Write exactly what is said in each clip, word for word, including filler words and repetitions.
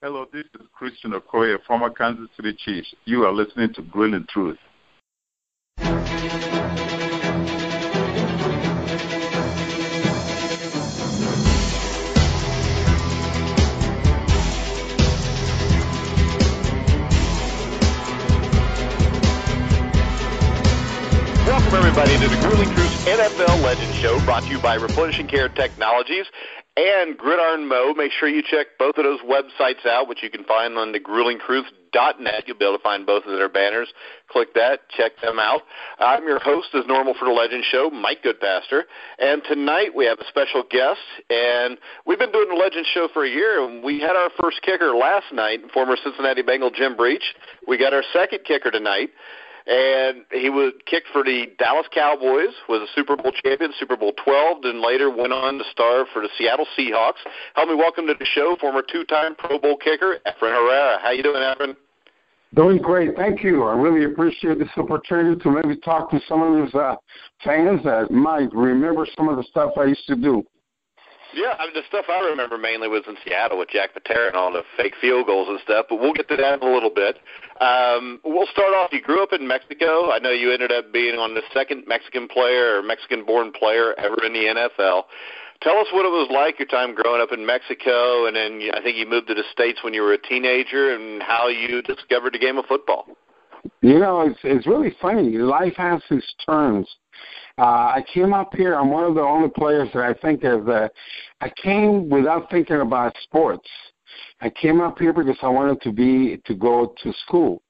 Hello, this is Christian Okoye, former Kansas City Chiefs. You are listening to Grilling Truth. Welcome, everybody, to the Grilling Truth N F L Legend Show, brought to you by Replenishing Care Technologies and Gridiron Mo. Make sure you check both of those websites out, which you can find on the grilling truth dot net. You'll be able to find both of their banners. Click that. Check them out. I'm your host, as normal, for the Legend Show, Mike Goodpaster. And tonight we have a special guest. And we've been doing the Legend Show for a year. And we had our first kicker last night, former Cincinnati Bengal Jim Breach. We got our second kicker tonight. And he was kicked for the Dallas Cowboys, was a Super Bowl champion, Super Bowl twelve, and later went on to star for the Seattle Seahawks. Help me welcome to the show, former two-time Pro Bowl kicker, Efren Herrera. How you doing, Efren? Doing great. Thank you. I really appreciate this opportunity to maybe talk to some of those uh, fans that might remember some of the stuff I used to do. Yeah, I mean, the stuff I remember mainly was in Seattle with Jack Patera and all the fake field goals and stuff, but we'll get to that in a little bit. Um, we'll start off. You grew up in Mexico. I know you ended up being on the second Mexican player or Mexican-born player ever in the N F L. Tell us what it was like, your time growing up in Mexico, and then I think you moved to the States when you were a teenager, and how you discovered the game of football. You know, it's, it's really funny. Life has its turns. Uh, I came up here. I'm one of the only players that I think of that I came without thinking about sports. I came up here because I wanted to be to go to school,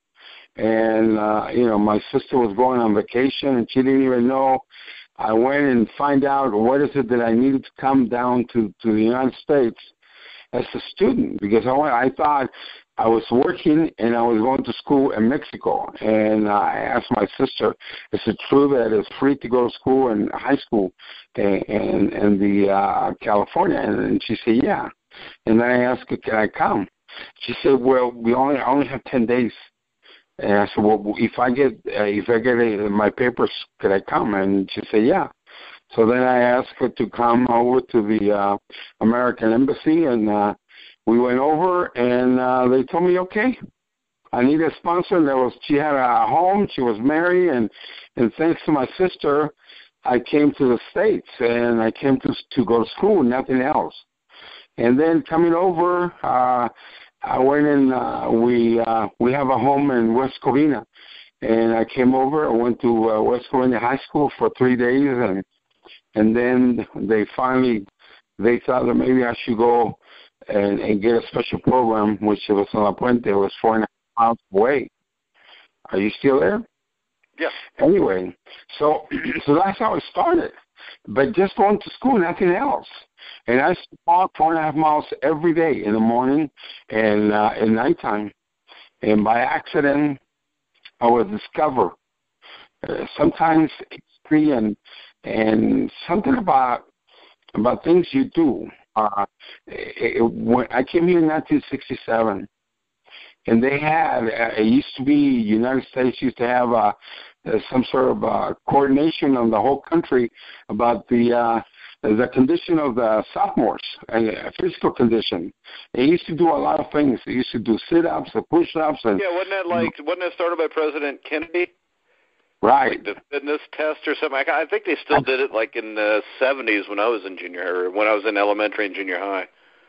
and uh, you know, my sister was going on vacation, and she didn't even know. I went and find out what is it that I needed to come down to to the United States as a student, because I went, I thought I was working and I was going to school in Mexico. And uh, I asked my sister, is it true that it's free to go to school in high school in, in, in the uh, California? And she said, yeah. And then I asked her, can I come? She said, well, we only I only have ten days. And I said, well, if I get uh, if I get uh, my papers, could I come? And she said, yeah. So then I asked her to come over to the uh, American Embassy, and uh, we went over, and uh, they told me, okay, I need a sponsor. There was she had a home, she was married, and and thanks to my sister, I came to the States, and I came to to go to school, nothing else. And then coming over, uh, I went and uh, we uh, we have a home in West Covina, and I came over. I went to uh, West Covina High School for three days, and and then they finally they thought that maybe I should go and, and get a special program, which was in La Puente. It was four and a half miles away. Are you still there? Yeah. Anyway, so so that's how it started. But just going to school, nothing else. And I walked four and a half miles every day in the morning and uh, at nighttime. And by accident, I was discovered. Uh, sometimes it's free and and something about about things you do. Uh, it, it, when I came here in nineteen sixty-seven, and they had uh, it used to be United States used to have uh, uh, some sort of uh, coordination on the whole country about the uh, the condition of the sophomores and uh, physical condition. They used to do a lot of things. They used to do sit-ups and push-ups. And, yeah, wasn't that like wasn't that started by President Kennedy? Right. Like the fitness test or something. I think they still did it like in the seventies when I was in junior or when I was in elementary and junior high.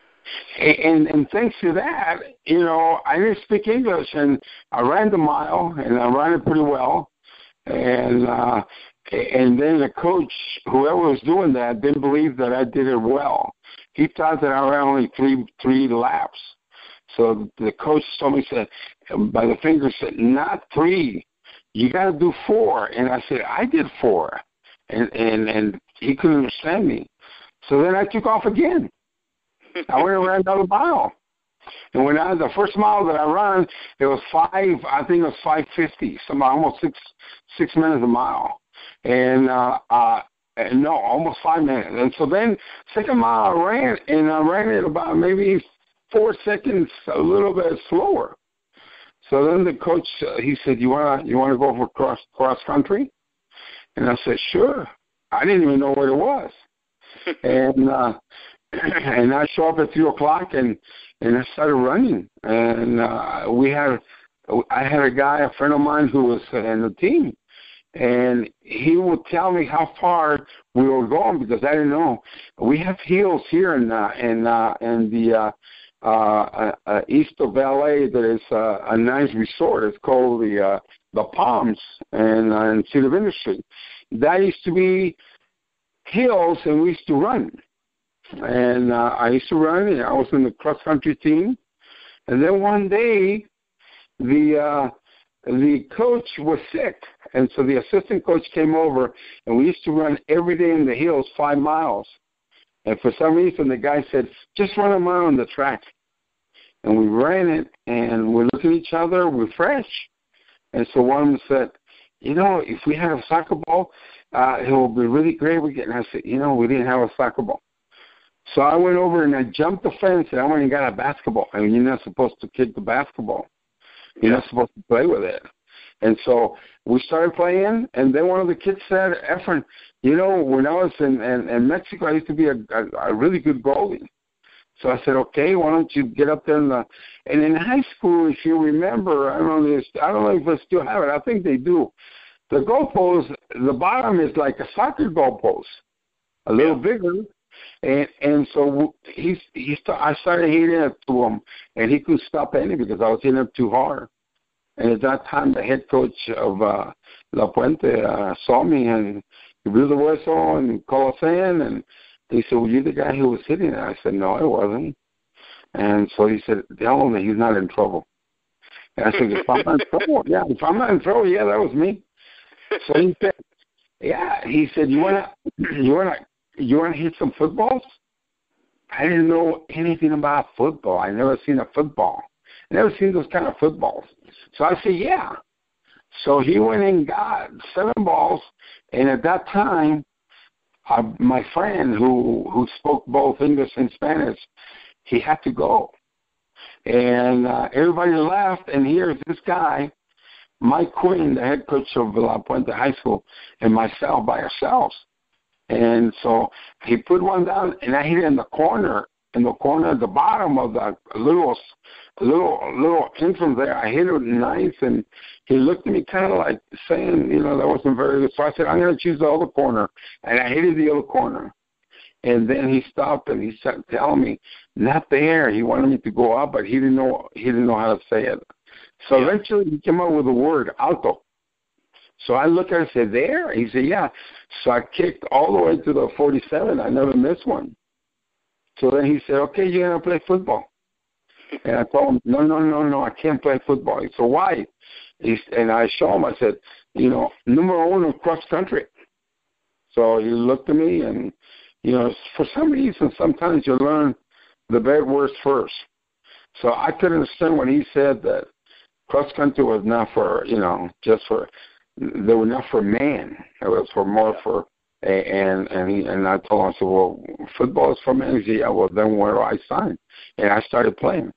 And, and thanks to that, you know, I didn't speak English, and I ran the mile, and I ran it pretty well. And uh, and then the coach, whoever was doing that, didn't believe that I did it well. He thought that I ran only three three laps. So the coach told me, said, by the finger, said, not three. You got to do four. And I said, I did four. And, and, and he couldn't understand me. So then I took off again. I went and ran another mile. And when I, the first mile that I ran, it was five, I think it was five fifty, some almost six, six minutes a mile. And, uh, uh, and no, almost five minutes. And so then second mile I ran, and I ran it about maybe four seconds, a little bit slower. So then the coach, uh, he said, you want to you want to go for cross cross country? And I said, sure. I didn't even know what it was. and uh, and I show up at three o'clock, and and I started running. And uh, we had, I had a guy, a friend of mine, who was in the team, and he would tell me how far we were going because I didn't know. We have hills here in uh, in uh, in the uh, uh, uh, east of L A. That is uh, a nice resort. It's called the uh, the Palms and uh, in City of Industry. That used to be hills, and we used to run. And uh, I used to run, and I was in the cross-country team. And then one day, the uh, the coach was sick, and so the assistant coach came over, and we used to run every day in the hills, five miles. And for some reason, the guy said, just run a mile on the track. And we ran it, and we looked at each other, we're fresh. And so one of them said, you know, if we had a soccer ball, uh, it would be really great. We get, and I said, you know, we didn't have a soccer ball. So I went over and I jumped the fence, and I went and got a basketball. I mean, you're not supposed to kick the basketball. You're yeah. not supposed to play with it. And so we started playing, and then one of the kids said, Efren, you know, when I was in, in, in Mexico, I used to be a, a, a really good goalie. So I said, okay, why don't you get up there? In the, and in high school, if you remember, I don't know, I don't know if they still have it. I think they do. The goalpost, the bottom is like a soccer goalpost, a little yeah. bigger. And and so he he st- I started hitting it to him, and he couldn't stop hitting because I was hitting him too hard. And at that time, the head coach of uh, La Puente uh, saw me, and he blew the whistle and called us in, and he said, "Were you the guy who was hitting it?" I said, "No, I wasn't." And so he said, "Tell him that he's not in trouble." And I said, "If I'm not in trouble, yeah, if I'm not in trouble, yeah, that was me." So he said, "Yeah," he said, "You wanna, you wanna." You want to hit some footballs? I didn't know anything about football. I never seen a football. I never seen those kind of footballs. So I said, yeah. So he went and got seven balls, and at that time, uh, my friend who who spoke both English and Spanish, he had to go. And uh, everybody left, and here's this guy, Mike Quinn, the head coach of La Puente High School, and myself by ourselves. And so he put one down, and I hit it in the corner, in the corner at the bottom of the little, little, little entrance there. I hit it nice, and he looked at me kind of like saying, you know, that wasn't very good. So I said, I'm going to choose the other corner, and I hit it the other corner. And then he stopped, and he started telling me, not there. He wanted me to go up, but he didn't know, he didn't know how to say it. So yeah. eventually he came up with the word alto. So I looked at it and said, there? He said, yeah. So I kicked all the way to the forty-seven. I never missed one. So then he said, okay, you're going to play football. And I told him, no, no, no, no, I can't play football. He said, why? He, and I showed him, I said, you know, number one in cross country. So he looked at me, and, you know, for some reason, sometimes you learn the bad words first. So I couldn't understand when he said that cross country was not for, you know, just for, they were not for men. It was for more for, and and he, and I told him, I said, well, football is for men. He said, yeah, well, then where do I sign? And I started playing.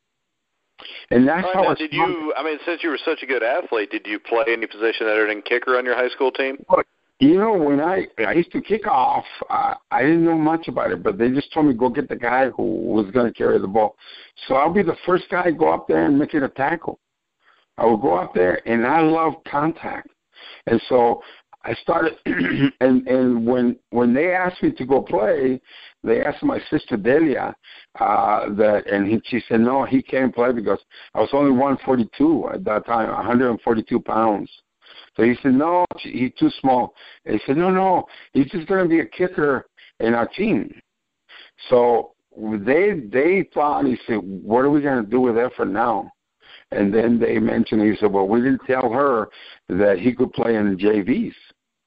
And that's right, how now, I did you, I mean, since you were such a good athlete, did you play any position other than kicker on your high school team? You know, when I I used to kick off, uh, I didn't know much about it, but they just told me, go get the guy who was going to carry the ball. So I'll be the first guy to go up there and make it a tackle. I would go up there, and I love contact. And so I started, and and when when they asked me to go play, they asked my sister Delia uh, that, and he, she said no, he can't play because I was only one forty-two at that time, one hundred forty-two pounds. So he said no, he's too small. And he said no, no, he's just going to be a kicker in our team. So they they thought, he said, what are we going to do with Efren now? And then they mentioned, he said, well, we didn't tell her that he could play in the J Vs.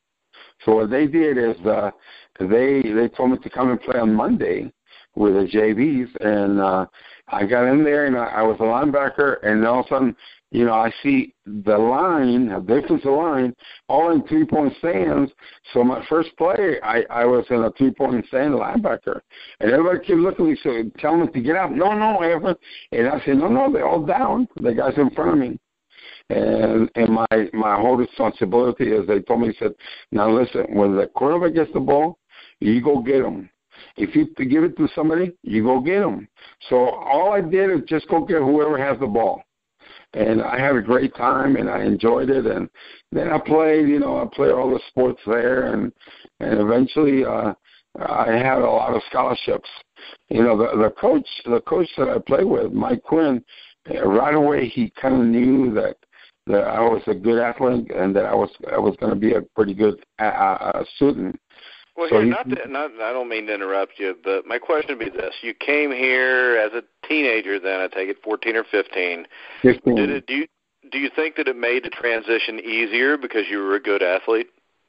So what they did is uh, they they told me to come and play on Monday with the J Vs. And uh, I got in there, and I, I was a linebacker, and all of a sudden, you know, I see the line, the defensive line, all in three-point stands. So my first play, I, I was in a three-point stand linebacker. And everybody kept looking at me, so telling me to get up. No, no, Evan. And I said, no, no, they're all down. The guys in front of me. And and my, my whole responsibility is they told me, he said, now listen, when the quarterback gets the ball, you go get him. If you give it to somebody, you go get them. So all I did is just go get whoever has the ball. And I had a great time, and I enjoyed it. And then I played, you know, I played all the sports there, and and eventually uh, I had a lot of scholarships. You know, the, the coach, the coach that I played with, Mike Quinn, right away he kind of knew that that I was a good athlete and that I was I was going to be a pretty good uh, uh, student. Well, so here, he, not, to, not I don't mean to interrupt you, but my question would be this: you came here as a teenager, then I take it fourteen or fifteen. fifteen. Did it? Do you do you think that it made the transition easier because you were a good athlete?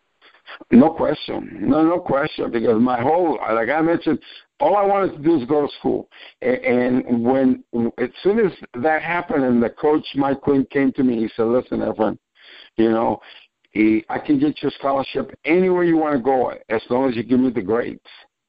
No question. No, no question. Because my whole, like I mentioned, all I wanted to do is go to school. And, and when, as soon as that happened, and the coach Mike Quinn came to me, he said, "Listen, Efren, you know." He, I can get you a scholarship anywhere you want to go as long as you give me the grades.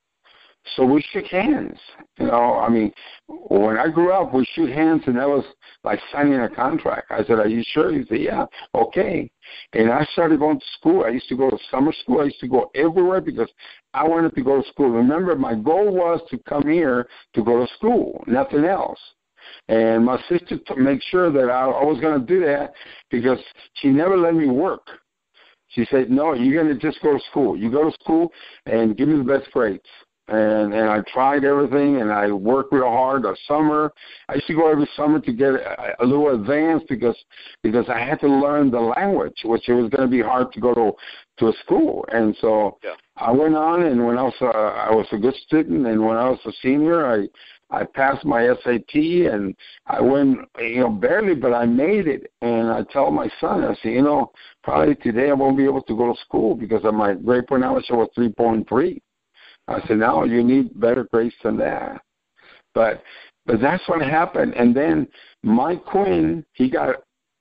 So we shook hands. You know, I mean, when I grew up, we shook hands, and that was like signing a contract. I said, "Are you sure?" He said, "Yeah, okay." And I started going to school. I used to go to summer school. I used to go everywhere because I wanted to go to school. Remember, my goal was to come here to go to school, nothing else. And my sister to make sure that I, I was going to do that because she never let me work. She said, "No, you're going to just go to school. You go to school and give me the best grades." And and I tried everything, and I worked real hard. The summer, I used to go every summer to get a, a little advanced because because I had to learn the language, which it was going to be hard to go to to a school. And so yeah. I went on, and when I was uh, I was a good student, and when I was a senior, I I passed my S A T, and I went, you know, barely, but I made it. And I tell my son, I say, you know, probably today I won't be able to go to school because of my grade point average was three point three. I said, no, you need better grades than that. But but that's what happened. And then Mike Quinn, he got,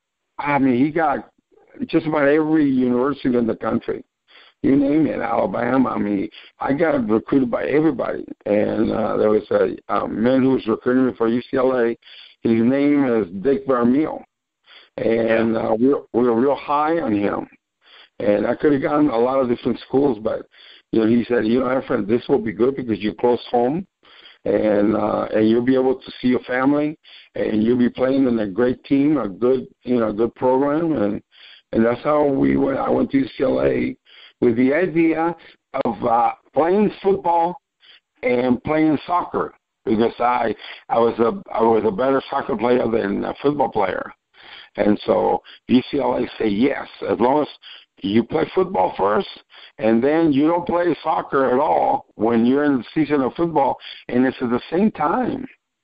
I mean, he got just about every university in the country. You name it, Alabama. I mean, I got recruited by everybody. And uh, there was a, a man who was recruiting me for U C L A. His name is Dick Vermeil. And uh, we, were, we were real high on him. And I could have gone a lot of different schools, but, you know, he said, you know, Efren, this will be good because you're close home. And uh, and you'll be able to see your family, and you'll be playing in a great team, a good, you know, good program. And, and that's how we went. I went to U C L A with the idea of uh, playing football and playing soccer because I I was a I was a better soccer player than a football player, and so U C L A say yes as long as you play football first, and then you don't play soccer at all when you're in the season of football, and it's at the same time.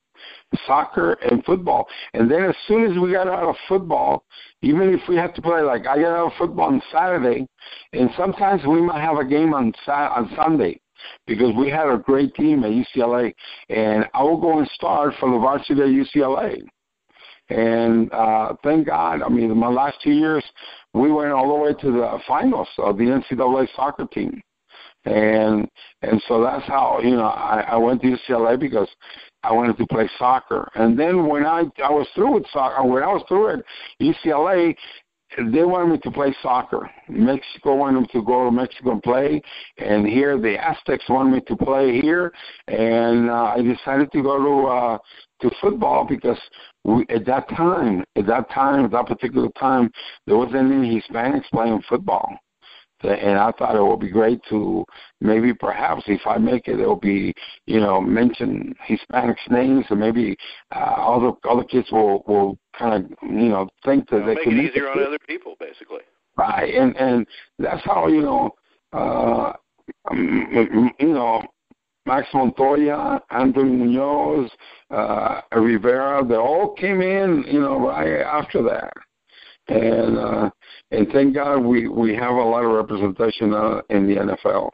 Soccer and football. And then as soon as we got out of football, even if we had to play, like I got out of football on Saturday, and sometimes we might have a game on on Sunday because we had a great team at U C L A, and I will go and start for the varsity at U C L A. And uh, thank God, I mean, my last two years, we went all the way to the finals of the N C double A soccer team. And and so that's how, you know, I, I went to U C L A because I wanted to play soccer. And then when I, I was through with soccer, when I was through at U C L A, they wanted me to play soccer. Mexico wanted me to go to Mexico and play. And here the Aztecs wanted me to play here. And uh, I decided to go to uh, to football because we, at that time, at that time, at that particular time, there wasn't any Hispanics playing football. And I thought it would be great to maybe perhaps if I make it, it will be, you know, mention Hispanics' names, and maybe uh, other other kids will, will kind of, you know, think that It'll they make can it make easier it. on other people, basically. Right, and and that's how, you know, uh, um, you know, Max Montoya, Anthony Munoz, uh, Rivera, they all came in, you know, right after that. And uh, and thank God we, we have a lot of representation uh, in the N F L.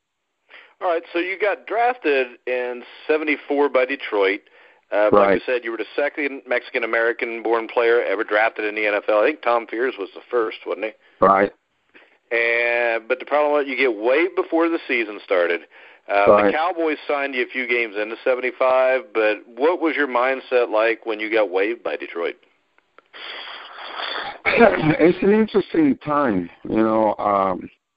All right, so you got drafted in seventy-four by Detroit. Uh, right. Like you said, you were the second Mexican-American-born player ever drafted in the N F L. I think Tom Fears was the first, wasn't he? Right. And but the problem was you get way before the season started. Uh, right. The Cowboys signed you a few games into seventy-five, but what was your mindset like when you got waived by Detroit? It's an interesting time, you know. Um,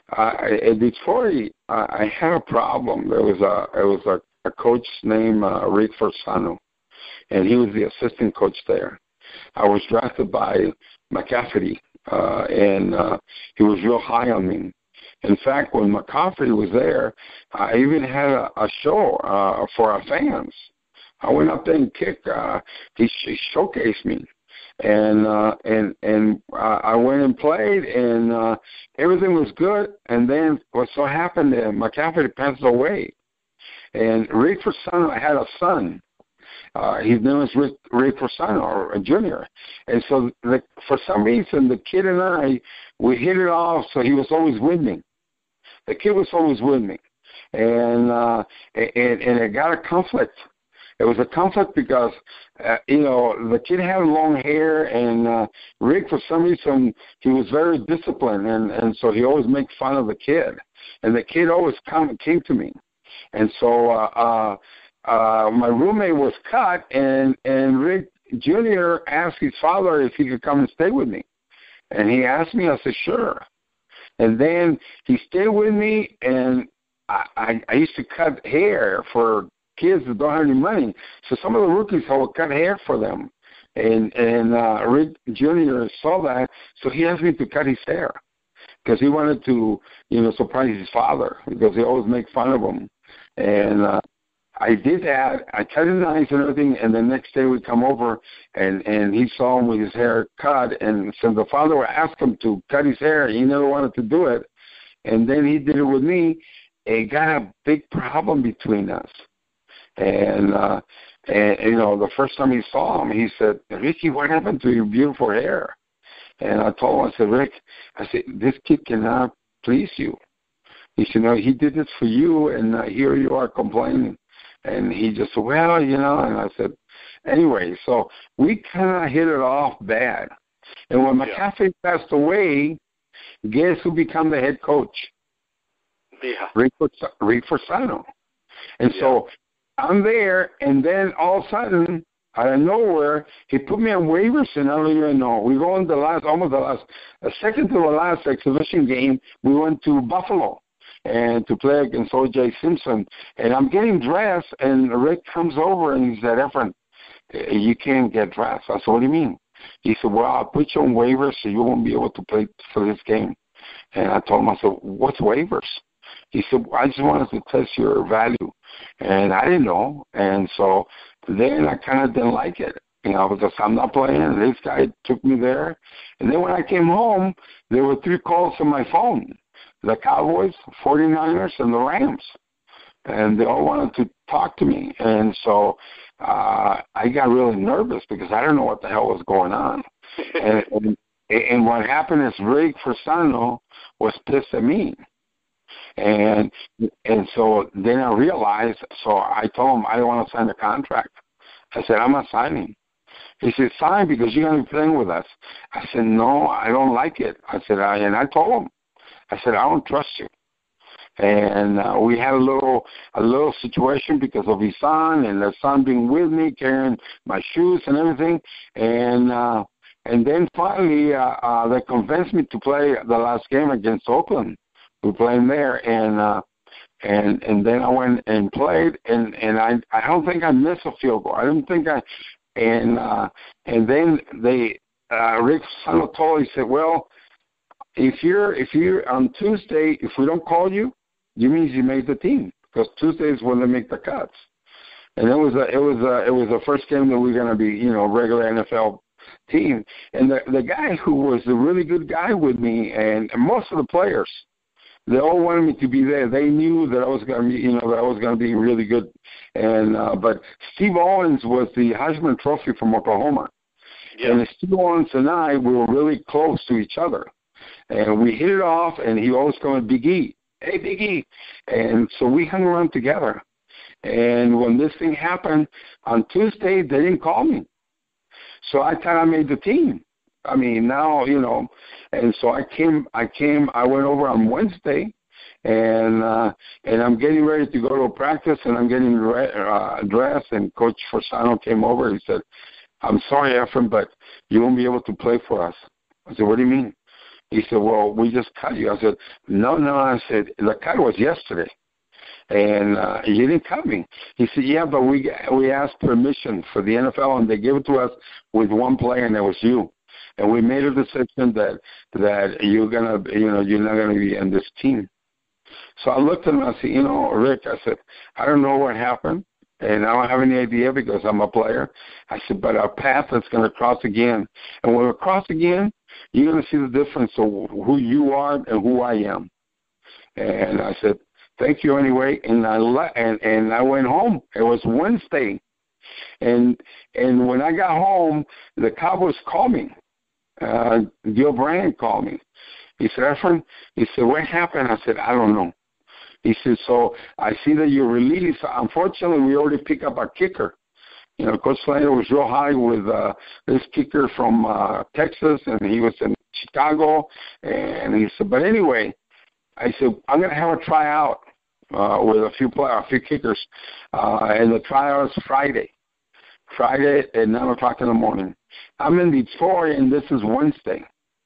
uh, at Detroit, uh, I had a problem. There was a, it was a, a coach named uh, Rick Forsano, and he was the assistant coach there. I was drafted by McCafferty, uh, and uh, he was real high on me. In fact, when McCafferty was there, I even had a, a show uh, for our fans. I went up there and kicked. Uh, he, he showcased me, and uh, and and uh, I went and played, and uh, everything was good. And then what so happened? Uh, McCafferty passed away, and Rick Forsano had a son. Uh, his name was Rick, Rick Forsano, a junior. And so the, for some reason, the kid and I, we hit it off, so he was always with me. The kid was always with me. And, uh, and, and it got a conflict. It was a conflict because, uh, you know, the kid had long hair, and uh, Rick, for some reason, he was very disciplined, and, and so he always made fun of the kid. And the kid always come, came to me. And so uh, uh, uh, my roommate was cut, and, and Rick Junior asked his father if he could come and stay with me. And he asked me, I said, sure. And then he stayed with me, and I, I, I used to cut hair for kids that don't have any money. So some of the rookies, I would cut hair for them. And, and uh, Rick Junior saw that, so he asked me to cut his hair because he wanted to, you know, surprise his father because he always make fun of him. And uh, I did that. I cut his eyes and everything, and the next day we come over, and, and he saw him with his hair cut, and so the father asked him to cut his hair. He never wanted to do it, and then he did it with me. It got a big problem between us. And, uh, and, you know, the first time he saw him, he said, Ricky, what happened to your beautiful hair? And I told him, I said, Rick, I said, this kid cannot please you. He said, no, he did this for you, and uh, here you are complaining. And he just said, well, you know, and I said, anyway, so we kind of hit it off bad. And when McCaffrey yeah. passed away, guess who became the head coach? Yeah. Rick, Rick Forsano. And yeah. so I'm there, and then all of a sudden, out of nowhere, he put me on waivers, and I don't even know. We go in the last, almost the last, a second to the last exhibition game, we went to Buffalo and to play against O J Simpson. And I'm getting dressed, and Rick comes over, and he said, Efren, you can't get dressed. I said, what do you mean? He said, well, I'll put you on waivers, so you won't be able to play for this game. And I told him, I said, what's waivers? He said, well, I just wanted to test your value. And I didn't know. And so then I kind of didn't like it, you know, because I'm not playing. This guy took me there. And then when I came home, there were three calls on my phone. The Cowboys, forty-niners, and the Rams. And they all wanted to talk to me. And so uh, I got really nervous because I didn't know what the hell was going on. and, and, and what happened is Rick Forsano was pissed at me. And and so then I realized, so I told him I don't want to sign the contract. I said, I'm not signing. He said, sign because you're going to be playing with us. I said, no, I don't like it. I said, I, and I told him, I said, I don't trust you. And uh, we had a little a little situation because of his son and the son being with me, carrying my shoes and everything. And uh, and then finally uh, uh, they convinced me to play the last game against Oakland. We were playing there, and uh, and and then I went and played, and, and I I don't think I missed a field goal. I didn't think I, and uh, and then they uh, Rick Sanatoli said, well, if you're if you're on Tuesday, if we don't call you, you means you made the team because Tuesday is when they make the cuts. And it was a it was a it was the first game that we we're going to be, you know, regular N F L team. And the the guy who was a really good guy with me, and, and most of the players, they all wanted me to be there. They knew that I was going to be, you know, that I was going to be really good. And uh, but Steve Owens was the Heisman Trophy from Oklahoma, yeah. and Steve Owens and I we were really close to each other, and we hit it off. And he always called Big E, hey Big E, and so we hung around together. And when this thing happened on Tuesday, they didn't call me, so I thought I made the team. I mean, now, you know, and so I came, I came, I went over on Wednesday, and uh, and I'm getting ready to go to a practice, and I'm getting re- uh, dressed, and Coach Forsano came over. He said, I'm sorry, Efren, but you won't be able to play for us. I said, what do you mean? He said, well, we just cut you. I said, no, no. I said, the cut was yesterday. And uh, you didn't cut me. He said, yeah, but we we asked permission for the N F L, and they gave it to us with one player, and that was you. And we made a decision that that you're gonna, you know, you're not gonna be in this team. So I looked at him and I said, you know, Rick, I said, I don't know what happened, and I don't have any idea because I'm a player. I said, but our path is going to cross again. And when we cross again, you're going to see the difference of who you are and who I am. And I said, thank you anyway. And I le- and, and I went home. It was Wednesday. And and when I got home, the Cowboys called me. Uh, Gil Brandt called me. He said, Efren, he said, what happened? I said, I don't know. He said, so I see that you're released. Unfortunately, we already picked up our kicker. You know, Coach Slater was real high with uh, this kicker from uh, Texas, and he was in Chicago. And he said, but anyway, I said, I'm going to have a tryout uh, with a few play, a few kickers, uh, and the tryout is Friday. Friday at nine o'clock in the morning. I'm in Detroit, and this is Wednesday.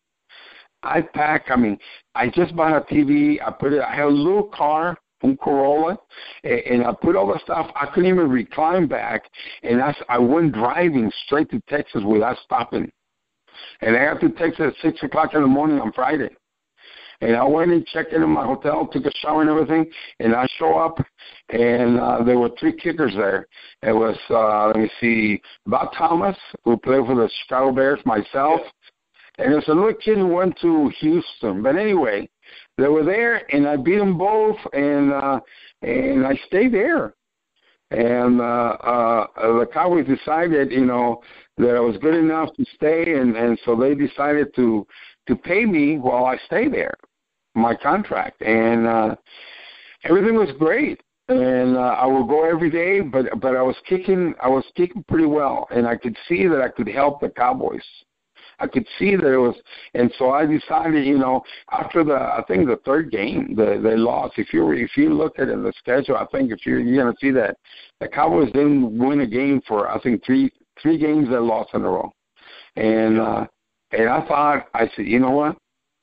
I pack, I mean, I just bought a T V. I put it, I had a little car, a Corolla, and, and I put all the stuff. I couldn't even recline back, and I, I went driving straight to Texas without stopping. And I got to Texas at six o'clock in the morning on Friday. And I went and checked into my hotel, took a shower and everything, and I show up, and uh, there were three kickers there. It was, uh, let me see, Bob Thomas, who played for the Chicago Bears, myself, and there's another kid who went to Houston. But anyway, they were there, and I beat them both, and uh, and I stayed there. And uh, uh, the Cowboys decided, you know, that I was good enough to stay, and, and so they decided to to pay me while I stay there, my contract. And uh, everything was great. And uh, I would go every day, but but I was kicking, I was kicking pretty well, and I could see that I could help the Cowboys. I could see that it was, and so I decided, you know, after the, I think the third game, the, they lost. If you if you look at it in the schedule, I think if you're, you're going to see that the Cowboys didn't win a game for, I think, three three games they lost in a row. And uh, and I thought, I said, you know what?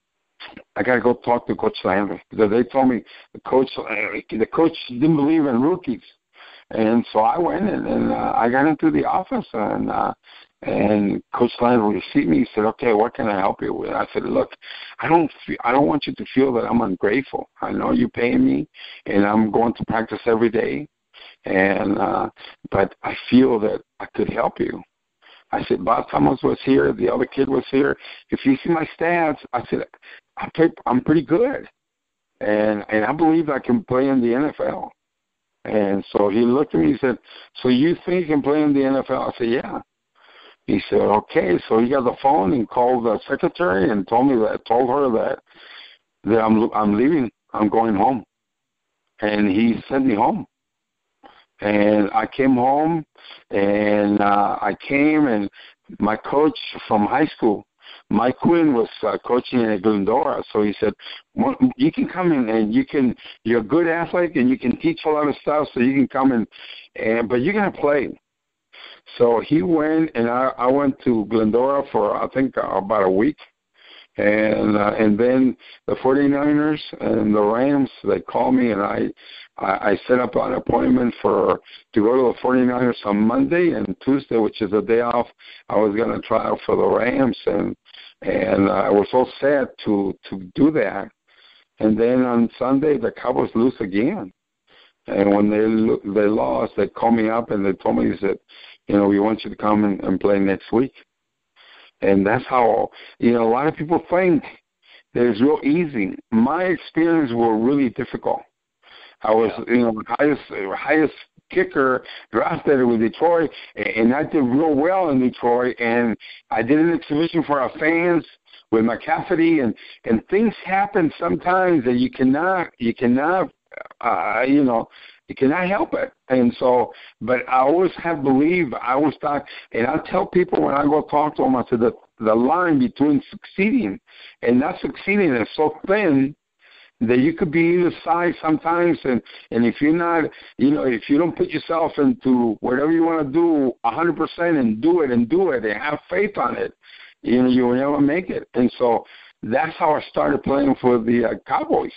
I got to go talk to Coach Landry, because they told me the coach, the coach didn't believe in rookies. And so I went and, and uh, I got into the office, and uh, and Coach Landry received me. He said, "Okay, what can I help you with?" I said, "Look, I don't feel, I don't want you to feel that I'm ungrateful. I know you're paying me, and I'm going to practice every day, and uh, but I feel that I could help you." I said, Bob Thomas was here, the other kid was here. If you see my stats, I said, I play, I'm pretty good, and and I believe I can play in the N F L. And so he looked at me and said, "So you think you can play in the N F L?" I said, "Yeah." He said, "Okay." So he got the phone and called the secretary and told me that, told her that that I'm I'm leaving, I'm going home, and he sent me home. And I came home, and uh, I came, and my coach from high school, Mike Quinn, was uh, coaching at Glendora. So he said, well, you can come in, and you can, you're a good athlete, and you can teach a lot of stuff, so you can come in, and but you're going to play. So he went, and I, I went to Glendora for, I think, uh, about a week. And uh, and then the 49ers and the Rams, they called me, and I, I I set up an appointment for to go to the 49ers on Monday, and Tuesday, which is a day off, I was going to try out for the Rams, and and uh, I was so sad to to do that. And then on Sunday, the Cowboys lose again. And when they they lost, they called me up and they told me, that, you know, we want you to come and, and play next week. And that's how, you know, a lot of people think that it's real easy. My experience were really difficult. I was, yeah. you know, the highest, highest kicker drafted with Detroit, and I did real well in Detroit. And I did an exhibition for our fans with McCafferty, and, and things happen sometimes that you cannot, you cannot, uh, you know, you cannot help it. And so, but I always have believed, I always thought, and I tell people when I go talk to them, I said, the, the line between succeeding and not succeeding is so thin that you could be either side sometimes. And, and if you're not, you know, if you don't put yourself into whatever you want to do one hundred percent and do it and do it and have faith on it, you know, you will never make it. And so that's how I started playing for the uh, Cowboys.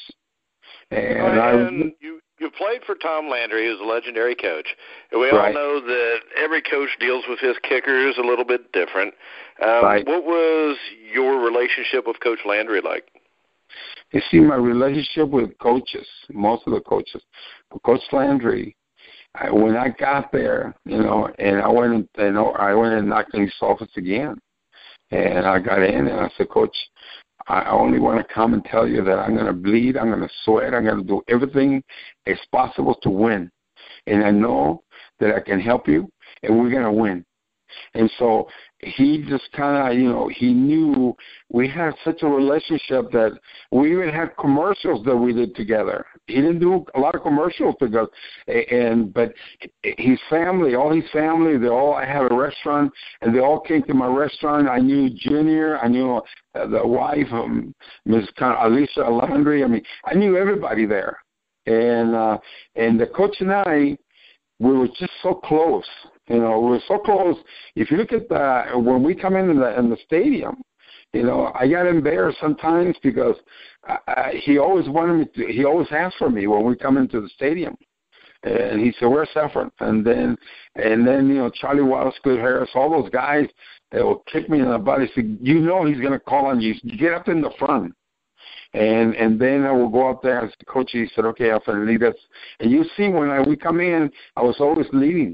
And, uh, I, and you you played for Tom Landry, who's a legendary coach. And we right. all know that every coach deals with his kickers a little bit different. Um, right. What was your relationship with Coach Landry like? You see, my relationship with coaches, most of the coaches, Coach Landry, I, when I got there, you know, and I went and you know, I went and knocked on his office again, and I got in and I said, Coach, I only want to come and tell you that I'm going to bleed, I'm going to sweat, I'm going to do everything as possible to win, and I know that I can help you, and we're going to win. And so he just kind of, you know, he knew we had such a relationship that we even had commercials that we did together. He didn't do a lot of commercials together, and but his family, all his family, they all I had a restaurant, and they all came to my restaurant. I knew Junior, I knew uh, the wife, um, Miss Alicia Landry. I mean, I knew everybody there, and uh, and the coach and I, we were just so close. You know, we were so close. If you look at the, when we come in in the, in the stadium, you know, I got embarrassed sometimes because I, I, he always wanted me to, he always asked for me when we come into the stadium. And he said, where's Efren? And then, and then, you know, Charlie Wallace, Good Harris, all those guys, they will kick me in the butt. He said, you know he's going to call on you. Get up in the front. And and then I will go up there as the coach. He said, okay, Efren, lead us. And you see, when I, we come in, I was always leading.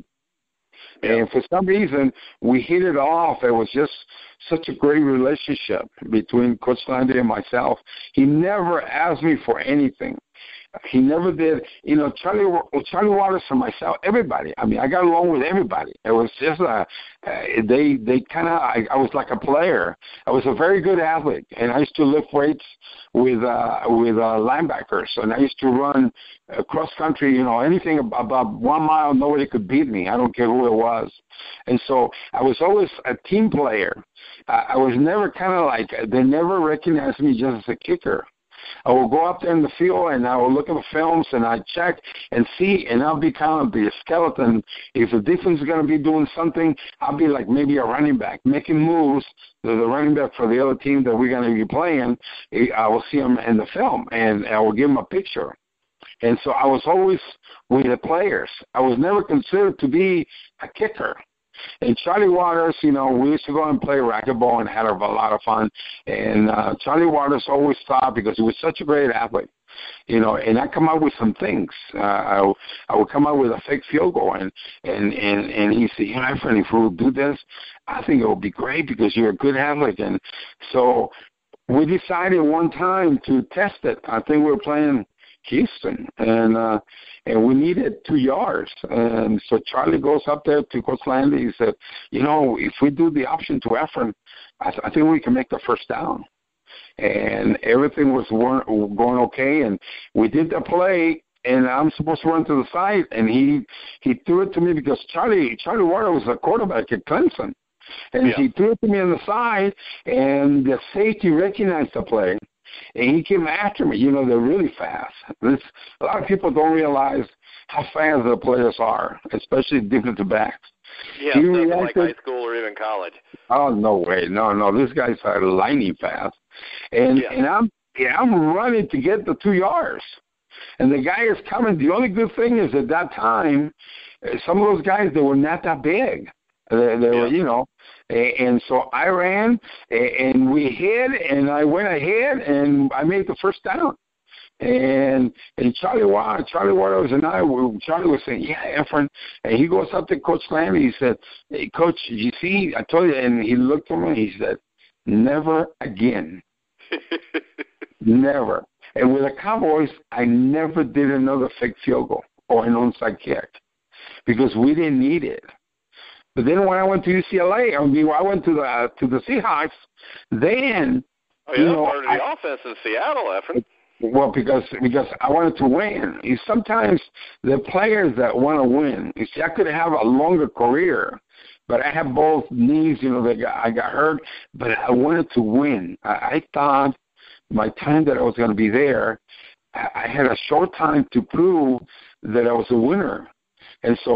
And for some reason, we hit it off. It was just such a great relationship between Coach Landry and myself. He never asked me for anything. He never did. You know, Charlie Charlie Waters and myself, everybody. I mean, I got along with everybody. It was just a, uh, they they kind of, I, I was like a player. I was a very good athlete, and I used to lift weights with uh, with uh, linebackers, and I used to run uh, cross country. You know, anything about one mile, nobody could beat me. I don't care who it was. And so I was always a team player. Uh, I was never kind of like, they never recognized me just as a kicker. I will go up there in the field and I will look at the films and I check and see, and I'll be kind of the skeleton. If the defense is going to be doing something, I'll be like maybe a running back making moves. The, the running back for the other team that we're going to be playing, I will see them in the film and I will give them a picture. And so I was always with the players. I was never considered to be a kicker. And Charlie Waters, you know, we used to go and play racquetball and had a lot of fun. And uh, Charlie Waters always thought, because he was such a great athlete, you know, and I come up with some things. Uh, I, I would come up with a fake field goal, and and and, and he said, you know, Efren, if we will do this, I think it would be great because you're a good athlete. And so we decided one time to test it. I think we were playing Houston, and uh, and we needed two yards. And so Charlie goes up there to Coach Landry. He said, you know, if we do the option to Efren, I, th- I think we can make the first down. And everything was going okay, and we did the play, and I'm supposed to run to the side, and he he threw it to me because Charlie Charlie Warner was a quarterback at Clemson. And yeah. he threw it to me on the side, and the safety recognized the play. And he came after me. You know, they're really fast. This, a lot of people don't realize how fast the players are, especially defensive backs. Yeah, he nothing reacted, like high school or even college. Oh, no way. No, no. These guys are lightning fast. And yeah. and I'm yeah, I'm running to get the two yards. And the guy is coming. The only good thing is at that time, some of those guys, they were not that big. They, they yeah. were, you know, and so I ran, and we hit, and I went ahead, and I made the first down. And and Charlie Water, Charlie Waters and I, Charlie was saying, yeah, Efren. And he goes up to Coach Landry. He said, hey, Coach, you see, I told you. And he looked at me, and he said, never again. Never. And with the Cowboys, I never did another fake field goal or an onside kick because we didn't need it. But then when I went to U C L A, I mean, I went to the uh, to the Seahawks. Then, oh, yeah, you know, part of the I, offense in Seattle, Efren. Well, because because I wanted to win. You, sometimes the players that want to win. You see, I could have a longer career, but I have both knees. You know, that got, I got hurt, but I wanted to win. I, I thought my time that I was going to be there, I, I had a short time to prove that I was a winner, and so.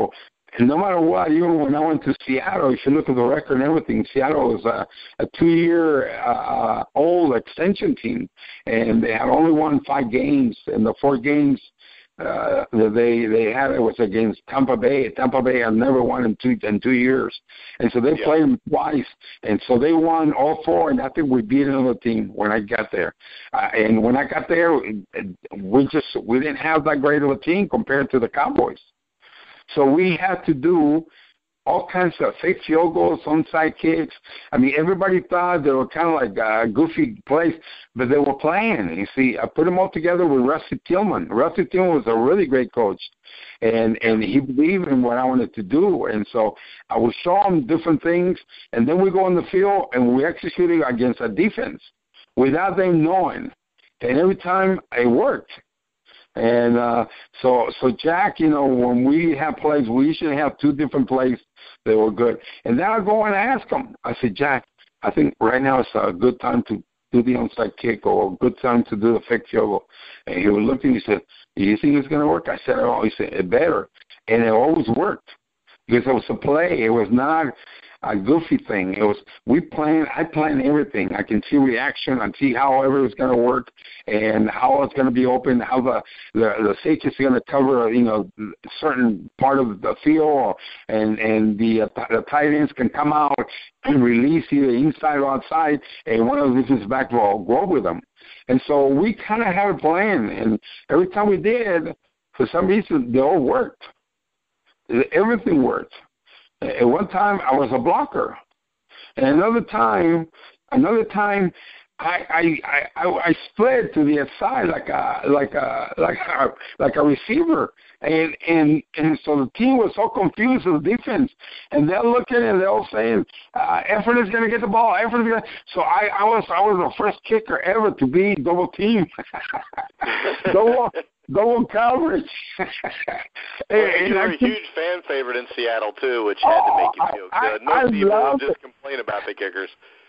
And no matter what, even when I went to Seattle, if you look at the record and everything, Seattle was a, a two-year uh, old extension team, and they had only won five games, and the four games uh, that they they had it was against Tampa Bay. Tampa Bay had never won in two in two years, and so they yeah. played them twice, and so they won all four. And I think we beat another team when I got there. Uh, and when I got there, we just we didn't have that great of a team compared to the Cowboys. So we had to do all kinds of fake field goals, onside kicks. I mean, everybody thought they were kind of like a goofy plays, but they were playing. You see, I put them all together with Rusty Tillman. Rusty Tillman was a really great coach, and and he believed in what I wanted to do. And so I would show them different things, and then we go on the field and we executed against a defense without them knowing. And every time it worked. And uh, so, so Jack, you know, when we have plays, we usually have two different plays that were good. And then I go and ask him. I said, Jack, I think right now it's a good time to do the onside kick or a good time to do the fake field goal. And he would look at me and he said, you think it's going to work? I said, oh, he said, it better. And it always worked because it was a play. It was not a goofy thing. It was we plan. I plan everything. I can see reaction. I see how everything's going to work and how it's going to be open. How the the, the safety is going to cover, you know, certain part of the field, and and the uh, the tight ends can come out and release either inside or outside, and one of the defensive back will go with them. And so we kind of had a plan, and every time we did, for some reason, they all worked. Everything worked. At one time, I was a blocker, and another time, another time, I I I, I split to the side like a like a like a like a receiver, and and and so the team was so confused with the defense, and they're looking and they're all saying, uh, "Efren is going to get the ball." Efren is going. So I I was I was the first kicker ever to be double team, double. Double coverage. and, well, you were a huge fan favorite in Seattle, too, which had oh, to make you feel good. I, Most I people love just complain about the kickers.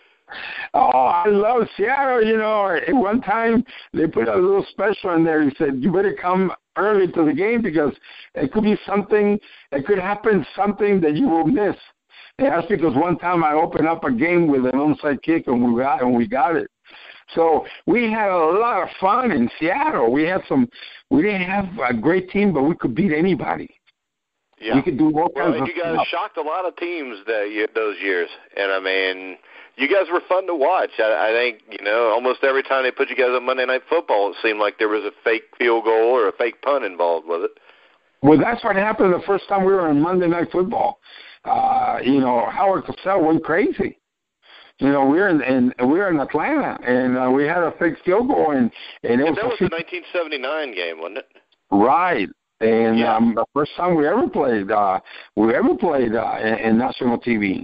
Oh, I love Seattle. You know, at one time they put a little special in there. He said, you better come early to the game because it could be something, it could happen something that you will miss. And that's because one time I opened up a game with an onside kick and we got, and we got it. So we had a lot of fun in Seattle. We had some. We didn't have a great team, but we could beat anybody. Yeah. We could do all well, kinds and of you guys stuff. shocked a lot of teams that those years, and I mean, you guys were fun to watch. I, I think you know almost every time they put you guys on Monday Night Football, it seemed like there was a fake field goal or a fake punt involved with it. Well, that's what happened the first time we were on Monday Night Football. Uh, you know, Howard Cosell went crazy. You know, we were in, in we were in Atlanta, and uh, we had a fake field goal, and, and it yeah, was that was a, the nineteen seventy-nine game, wasn't it? Right, and yeah. um, the first time we ever played, uh, we ever played uh, in, in national T V,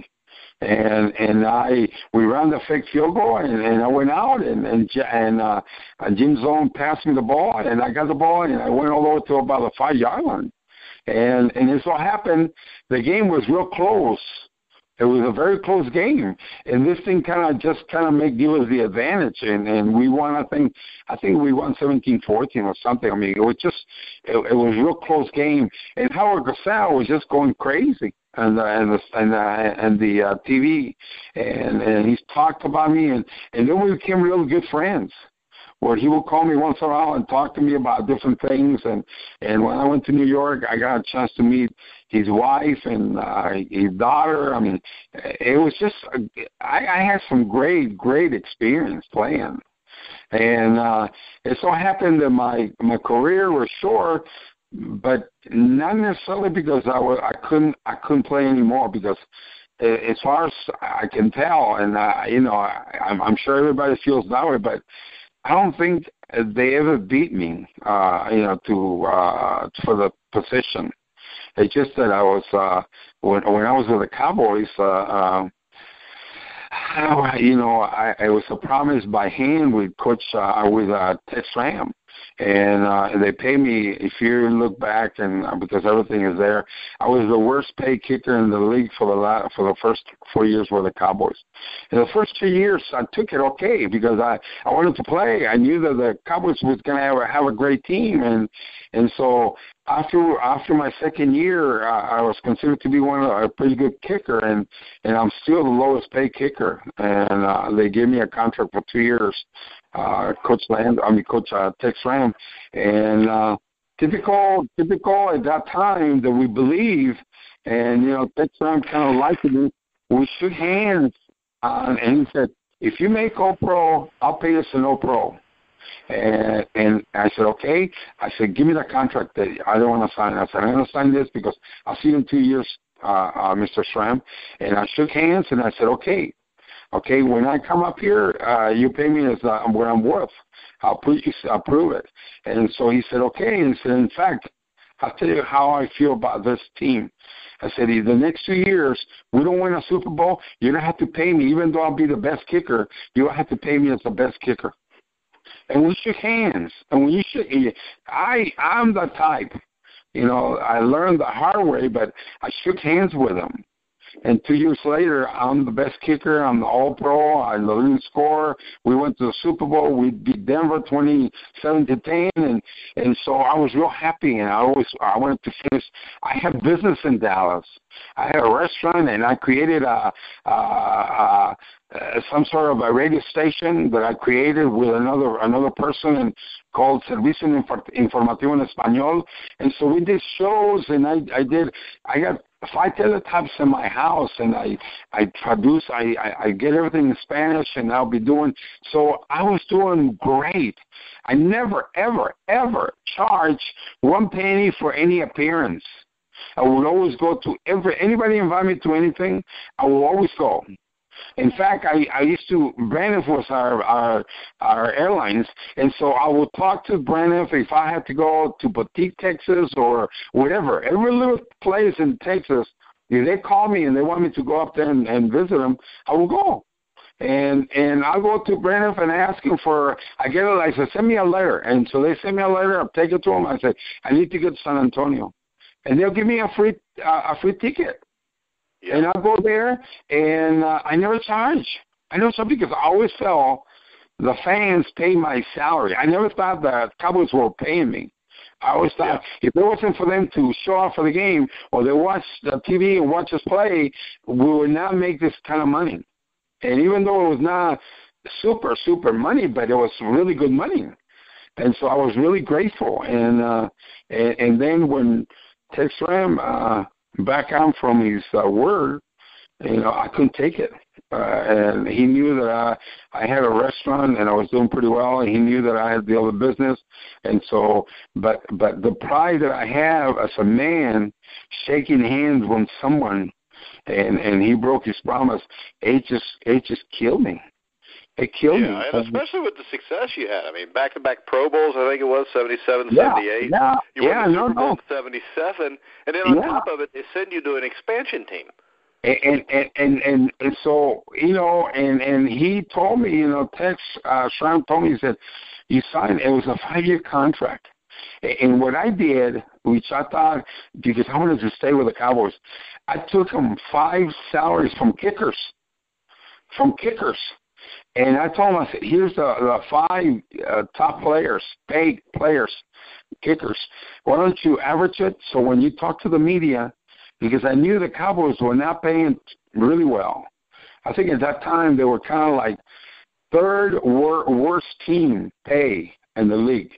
and and I we ran the fake field goal, and, and I went out, and and and, uh, and Jim Zone passed me the ball, and I got the ball, and I went all the way to about the five yard line, and and it so happened the game was real close. It was a very close game, and this thing kind of just kind of made give us the advantage, and, and we won. I think I think we won seventeen fourteen or something. I mean, it was just it, it was a real close game, and Howard Cosell was just going crazy, and uh, and the and uh, and the uh, T V, and and he's talked about me, and and then we became really good friends. Where he would call me once in a while and talk to me about different things. And, and when I went to New York, I got a chance to meet his wife and uh, his daughter. I mean, it was just, I, I had some great, great experience playing. And uh, it so happened that my, my career was short, but not necessarily because I, was, I, couldn't, I couldn't play anymore because as far as I can tell, and, uh, you know, I, I'm, I'm sure everybody feels that way, but I don't think they ever beat me, uh, you know, to uh, for the position. It's just that I was uh, when when I was with the Cowboys, uh, uh, you know, I, I was a promise by hand with Coach uh, with uh, Ted Stram, And uh, they pay me, if you look back, and uh, because everything is there, I was the worst paid kicker in the league for the la- for the first four years with the Cowboys. In the first two years, I took it okay because I, I wanted to play. I knew that the Cowboys was going to have a, have a great team, and and so after after my second year, uh, I was considered to be one of a pretty good kicker, and and I'm still the lowest paid kicker. And uh, they gave me a contract for two years. Uh, Coach Land, I mean Coach uh, Tex Ram, and uh, typical, typical at that time that we believe, and you know Tex Ram kind of liked me. We shook hands, uh, and he said, "If you make All Pro, I'll pay you as an All Pro." And, and I said, "Okay." I said, "Give me that contract that I don't want to sign." I said, "I'm going to sign this because I'll see you in two years, uh, uh, Mister Schramm." And I shook hands, and I said, "Okay." Okay, when I come up here, uh, you pay me as uh, what I'm worth. I'll, put you, I'll prove it. And so he said, okay. And he said, in fact, I'll tell you how I feel about this team. I said, the next two years, we don't win a Super Bowl, you don't have to pay me. Even though I'll be the best kicker, you don't have to pay me as the best kicker. And we shook hands. And when you shook, I, I'm the type, you know, I learned the hard way, but I shook hands with him. And two years later, I'm the best kicker. I'm the All-Pro. I'm the leading scorer. We went to the Super Bowl. We beat Denver twenty-seven to ten, and and so I was real happy. And I always I wanted to finish. I had business in Dallas. I had a restaurant, and I created a, a, a, a some sort of a radio station that I created with another another person and called Servicio Informativo en Español. And so we did shows, and I I did I got five teletypes in my house, and I I produce, I, I, I get everything in Spanish, and I'll be doing, so I was doing great. I never, ever, ever charge one penny for any appearance. I would always go to every, anybody invite me to anything, I will always go. In fact, I, I used to, Braniff was our, our our airlines, and so I would talk to Braniff if I had to go to Boutique, Texas, or whatever. Every little place in Texas, if they call me and they want me to go up there and, and visit them, I will go. And and I'll go to Braniff and ask him for, I get it, I said, send me a letter. And so they send me a letter, I'll take it to them. I say, I need to get to San Antonio. And they'll give me a free uh, a free ticket. Yeah. And I'll go there, and uh, I never charge. I never charge because I always felt the fans pay my salary. I never thought the Cowboys were paying me. I always thought yeah. if it wasn't for them to show up for the game or they watch the T V and watch us play, we would not make this kind of money. And even though it was not super, super money, but it was really good money. And so I was really grateful. And uh, and, and then when Tex Ram uh, back on from his uh, word, you know, I couldn't take it. Uh, and he knew that I, I had a restaurant and I was doing pretty well, and he knew that I had the other business. And so, but but the pride that I have as a man, shaking hands with someone, and, and he broke his promise, it just it just killed me. It killed yeah, me. And especially with the success you had. I mean, back-to-back Pro Bowls, I think it was, seventy-seven, yeah, seventy-eight. Yeah, you yeah, won the no, Super Bowl no. in seventy-seven, and then on yeah. top of it, they send you to an expansion team. And and, and and and so, you know, and and he told me, you know, Tex uh, Schramm told me, he said, you signed, it was a five-year contract. And what I did, which I thought, because I wanted to stay with the Cowboys, I took them five salaries from kickers, from kickers. And I told him, I said, here's the, the five uh, top players, paid players, kickers. Why don't you average it so when you talk to the media, because I knew the Cowboys were not paying really well. I think at that time they were kind of like third wor- worst team pay in the league.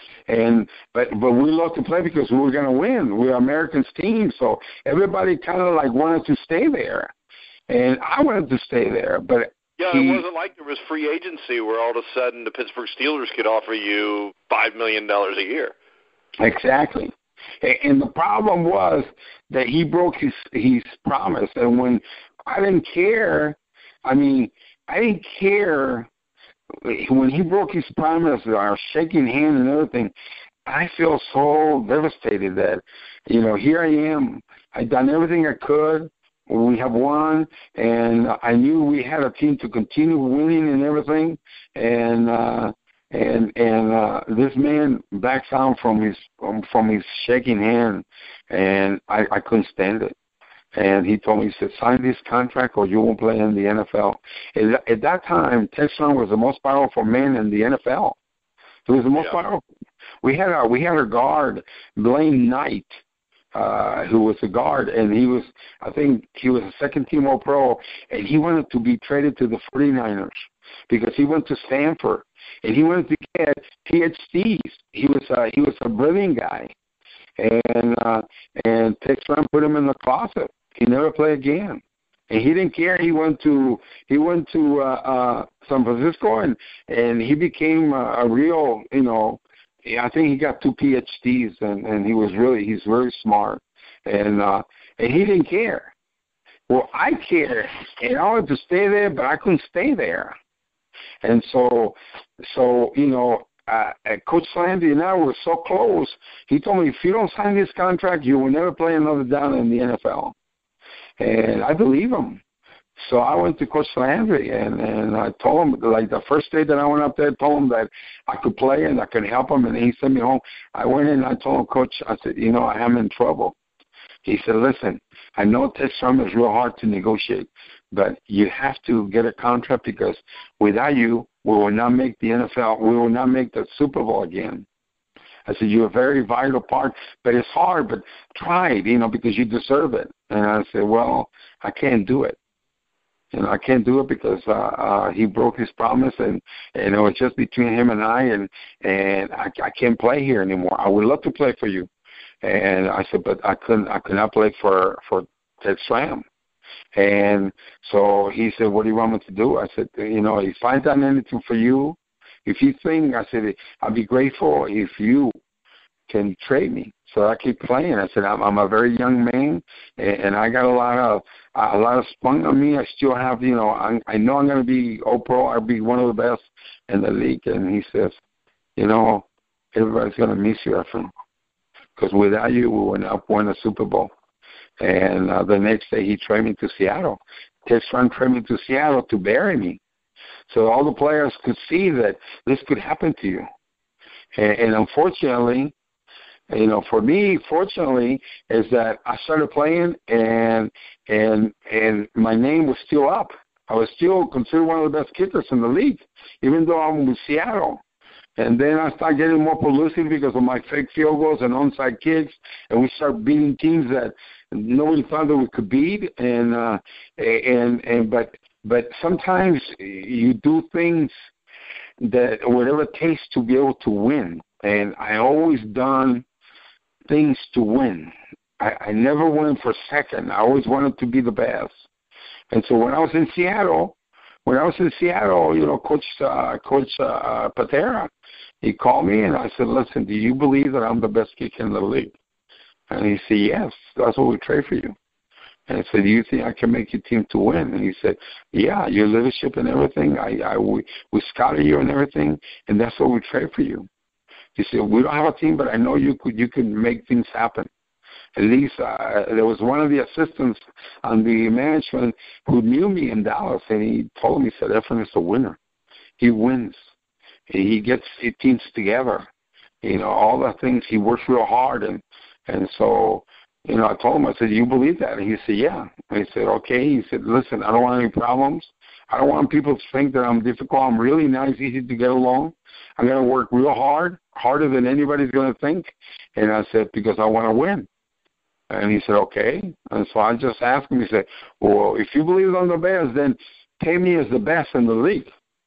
And but but we loved to play because we were going to win. We're Americans team, so everybody kind of like wanted to stay there, and I wanted to stay there. But yeah, he, it wasn't like there was free agency where all of a sudden the Pittsburgh Steelers could offer you five million dollars a year. Exactly. And the problem was that he broke his his promise. And when I didn't care, I mean, I didn't care when he broke his promise, our shaking hand and everything. I feel so devastated that, you know, here I am. I've done everything I could. We have won, and I knew we had a team to continue winning and everything. And uh, And and uh, this man backs down from his um, from his shaking hand, and I, I couldn't stand it. And he told me, he said, sign this contract or you won't play in the N F L. At, at that time, Ted Strom was the most powerful man in the N F L. He was the most yeah. powerful. We had a we had a guard, Blaine Knight, uh, who was a guard, and he was, I think he was a second team All Pro, and he wanted to be traded to the 49ers because he went to Stanford, and he wanted to get P H Ds. He was uh, he was a brilliant guy, and uh, and Ted Strom put him in the closet. He never played again, and he didn't care. He went to he went to uh, uh, San Francisco, and and he became a, a real, you know. I think he got two P H Ds, and, and he was really he's very smart, and uh, and he didn't care. Well, I cared, and I wanted to stay there, but I couldn't stay there, and so so you know. Uh, Coach Landry and I were so close. He told me, if you don't sign this contract, you will never play another down in the N F L. And I believe him. So I went to Coach Landry, and, and I told him, like the first day that I went up there, I told him that I could play and I could help him, and he sent me home. I went in and I told him, Coach, I said, you know, I am in trouble. He said, listen, I know Ted Strom is real hard to negotiate, but you have to get a contract because without you, we will not make the N F L. We will not make the Super Bowl again. I said, you're a very vital part, but it's hard, but try it, you know, because you deserve it. And I said, well, I can't do it. You know, I can't do it because uh, uh, he broke his promise, and, and it was just between him and I, and, and I, I can't play here anymore. I would love to play for you. And I said, but I couldn't, I could not play for, for Ted Strom. And so he said, what do you want me to do? I said, you know, if I've done anything for you, if you think, I said, I'd be grateful if you can trade me so I keep playing. I said, I'm, I'm a very young man, and, and I got a lot of a lot of spunk on me. I still have, you know, I, I know I'm going to be All-Pro. I'll be one of the best in the league. And he says, you know, everybody's going to miss you, Efren, because without you, we would not win a Super Bowl. And uh, the next day, he traded me to Seattle. Ted Strom traded me to Seattle to bury me. So all the players could see that this could happen to you. And, and unfortunately, you know, for me, fortunately, is that I started playing, and and and my name was still up. I was still considered one of the best kickers in the league, even though I'm with Seattle. And then I started getting more publicity because of my fake field goals and onside kicks, and we started beating teams that nobody thought that we could beat. And uh, and and but but sometimes you do things that whatever it takes to be able to win. And I always done things to win. I, I never went for second. I always wanted to be the best. And so when I was in Seattle, when I was in Seattle, you know, Coach uh, Coach uh, Patera, he called me and I said, listen, do you believe that I'm the best kicker in the league? And he said, yes, that's what we trade for you. And I said, do you think I can make your team to win? And he said, yeah, your leadership and everything, I, I we, we scouted you and everything, and that's what we trade for you. He said, we don't have a team, but I know you could you could make things happen. At least uh, there was one of the assistants on the management who knew me in Dallas, and he told me, he said, Efren is a winner. He wins. He gets teams together. You know, all the things, he works real hard. And, and so, you know, I told him, I said, you believe that? And he said, yeah. And he said, okay. He said, listen, I don't want any problems. I don't want people to think that I'm difficult. I'm really nice, easy to get along. I'm going to work real hard, harder than anybody's going to think. And I said, because I want to win. And he said, okay. And so I just asked him, he said, well, if you believe I'm the best, then pay me as the best in the league.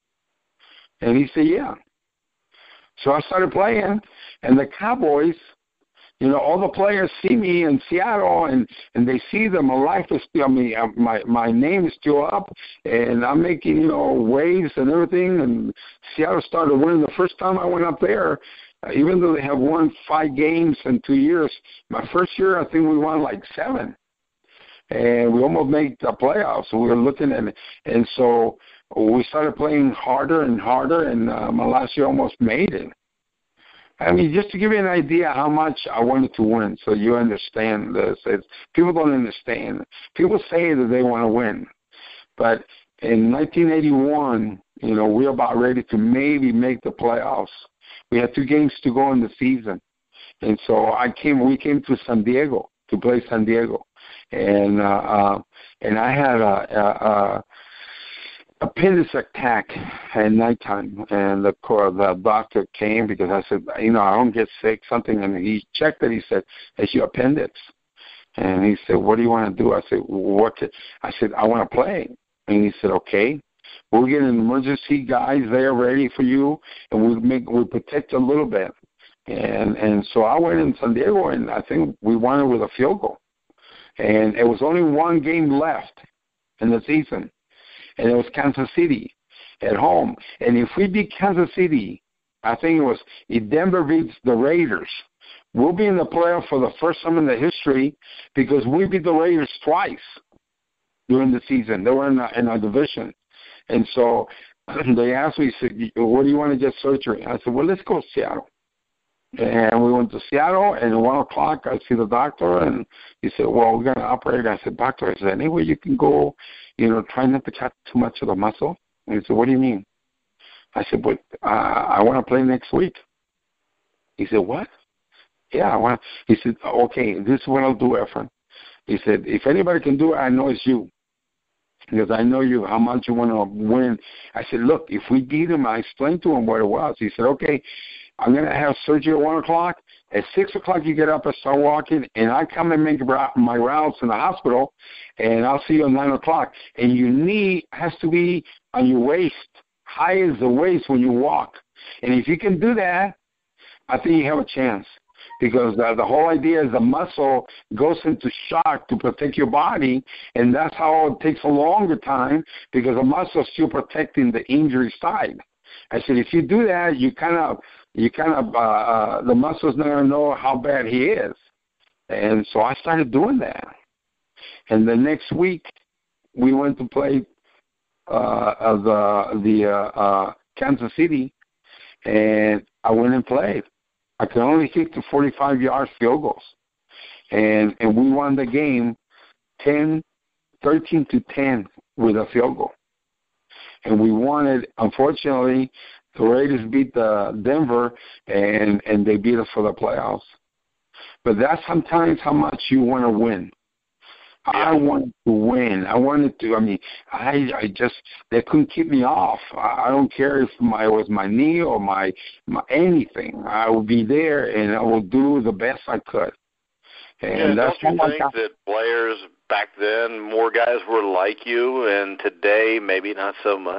And he said, yeah. So I started playing, and the Cowboys, you know, all the players see me in Seattle, and, and they see that my life is still, I mean, my my name is still up, and I'm making, you know, waves and everything. And Seattle started winning. The first time I went up there, uh, even though they have won five games in two years, my first year I think we won like seven, and we almost made the playoffs. So we were looking at it, and so we started playing harder and harder, and uh, my last year almost made it. I mean, just to give you an idea how much I wanted to win, so you understand this. It's, people don't understand. People say that they want to win, but in nineteen eighty-one, you know, we were about ready to maybe make the playoffs. We had two games to go in the season. And so I came, we came to San Diego to play San Diego. And, uh, uh, and I had a, a, a appendix attack at nighttime. And the, the doctor came because I said, you know, I don't get sick, something. And he checked it. He said, it's your appendix. And he said, what do you want to do? I said, what? To, I said, I want to play. And he said, okay, we'll get an emergency guys there ready for you, and we'll make we'll protect you a little bit. And and so I went in San Diego, and I think we won it with a field goal. And it was only one game left in the season, and it was Kansas City at home. And if we beat Kansas City, I think it was if Denver beats the Raiders, we'll be in the playoff for the first time in the history because we beat the Raiders twice during the season. They were in our, in our division. And so they asked me, said, what do you want to get surgery? I said, well, let's go to Seattle. And we went to Seattle, and at one o'clock I see the doctor, and he said, well, we're going to operate. I said, doctor, is there any way you can go, you know, try not to cut too much of the muscle? And he said, what do you mean? I said, but uh, I want to play next week. He said, what? Yeah, I want to. He said, okay, this is what I'll do, Efren. He said, if anybody can do it, I know it's you. Because I know you, how much you want to win. I said, look, if we beat him, I explained to him what it was. He said, okay, I'm going to have surgery at one o'clock. At six o'clock, you get up and start walking, and I come and make my rounds in the hospital, and I'll see you at nine o'clock. And your knee has to be on your waist, high as the waist when you walk. And if you can do that, I think you have a chance. Because the, the whole idea is the muscle goes into shock to protect your body, and that's how it takes a longer time because the muscle is still protecting the injury side. I said, if you do that, you kind of, you kind of, uh, uh, the muscle's not going to know how bad he is. And so I started doing that. And the next week, we went to play uh, the the uh, uh, Kansas City, and I went and played. I could only kick the forty-five-yard field goals, and and we won the game ten, thirteen to ten with a field goal. And we won it. Unfortunately, the Raiders beat the Denver, and, and they beat us for the playoffs. But that's sometimes how much you want to win. I wanted to win. I wanted to. I mean, I I just they couldn't keep me off. I, I don't care if my it was my knee or my my anything. I would be there and I would do the best I could. And yeah, that's don't you what think I, that players back then, more guys were like you, and today maybe not so much?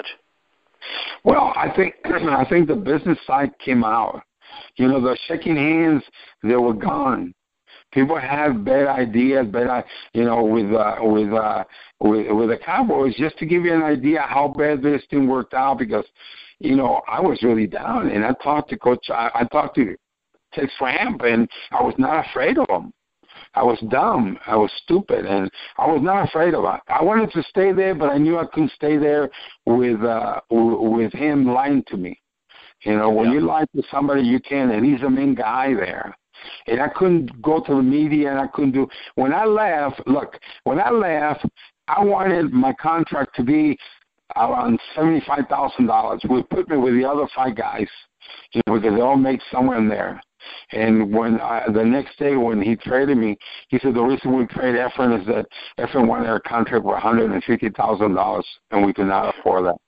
Well, I think I think the business side came out. You know, the shaking hands, they were gone. People have bad ideas, bad, you know, with uh, with uh, with with the Cowboys. Just to give you an idea how bad this thing worked out, because, you know, I was really down, and I talked to Coach. I, I talked to Tex Ramp, and I was not afraid of him. I was dumb. I was stupid, and I was not afraid of it. I wanted to stay there, but I knew I couldn't stay there with uh, with him lying to me. You know, when yeah. you lie to somebody, you can, and he's the main guy there. And I couldn't go to the media, and I couldn't do. When I left, look, when I left, I wanted my contract to be around seventy-five thousand dollars. Would put me with the other five guys, you know, because they all make somewhere in there. And when I, the next day when he traded me, he said the reason we traded Efren is that Efren wanted a contract for one hundred fifty thousand dollars, and we could not afford that.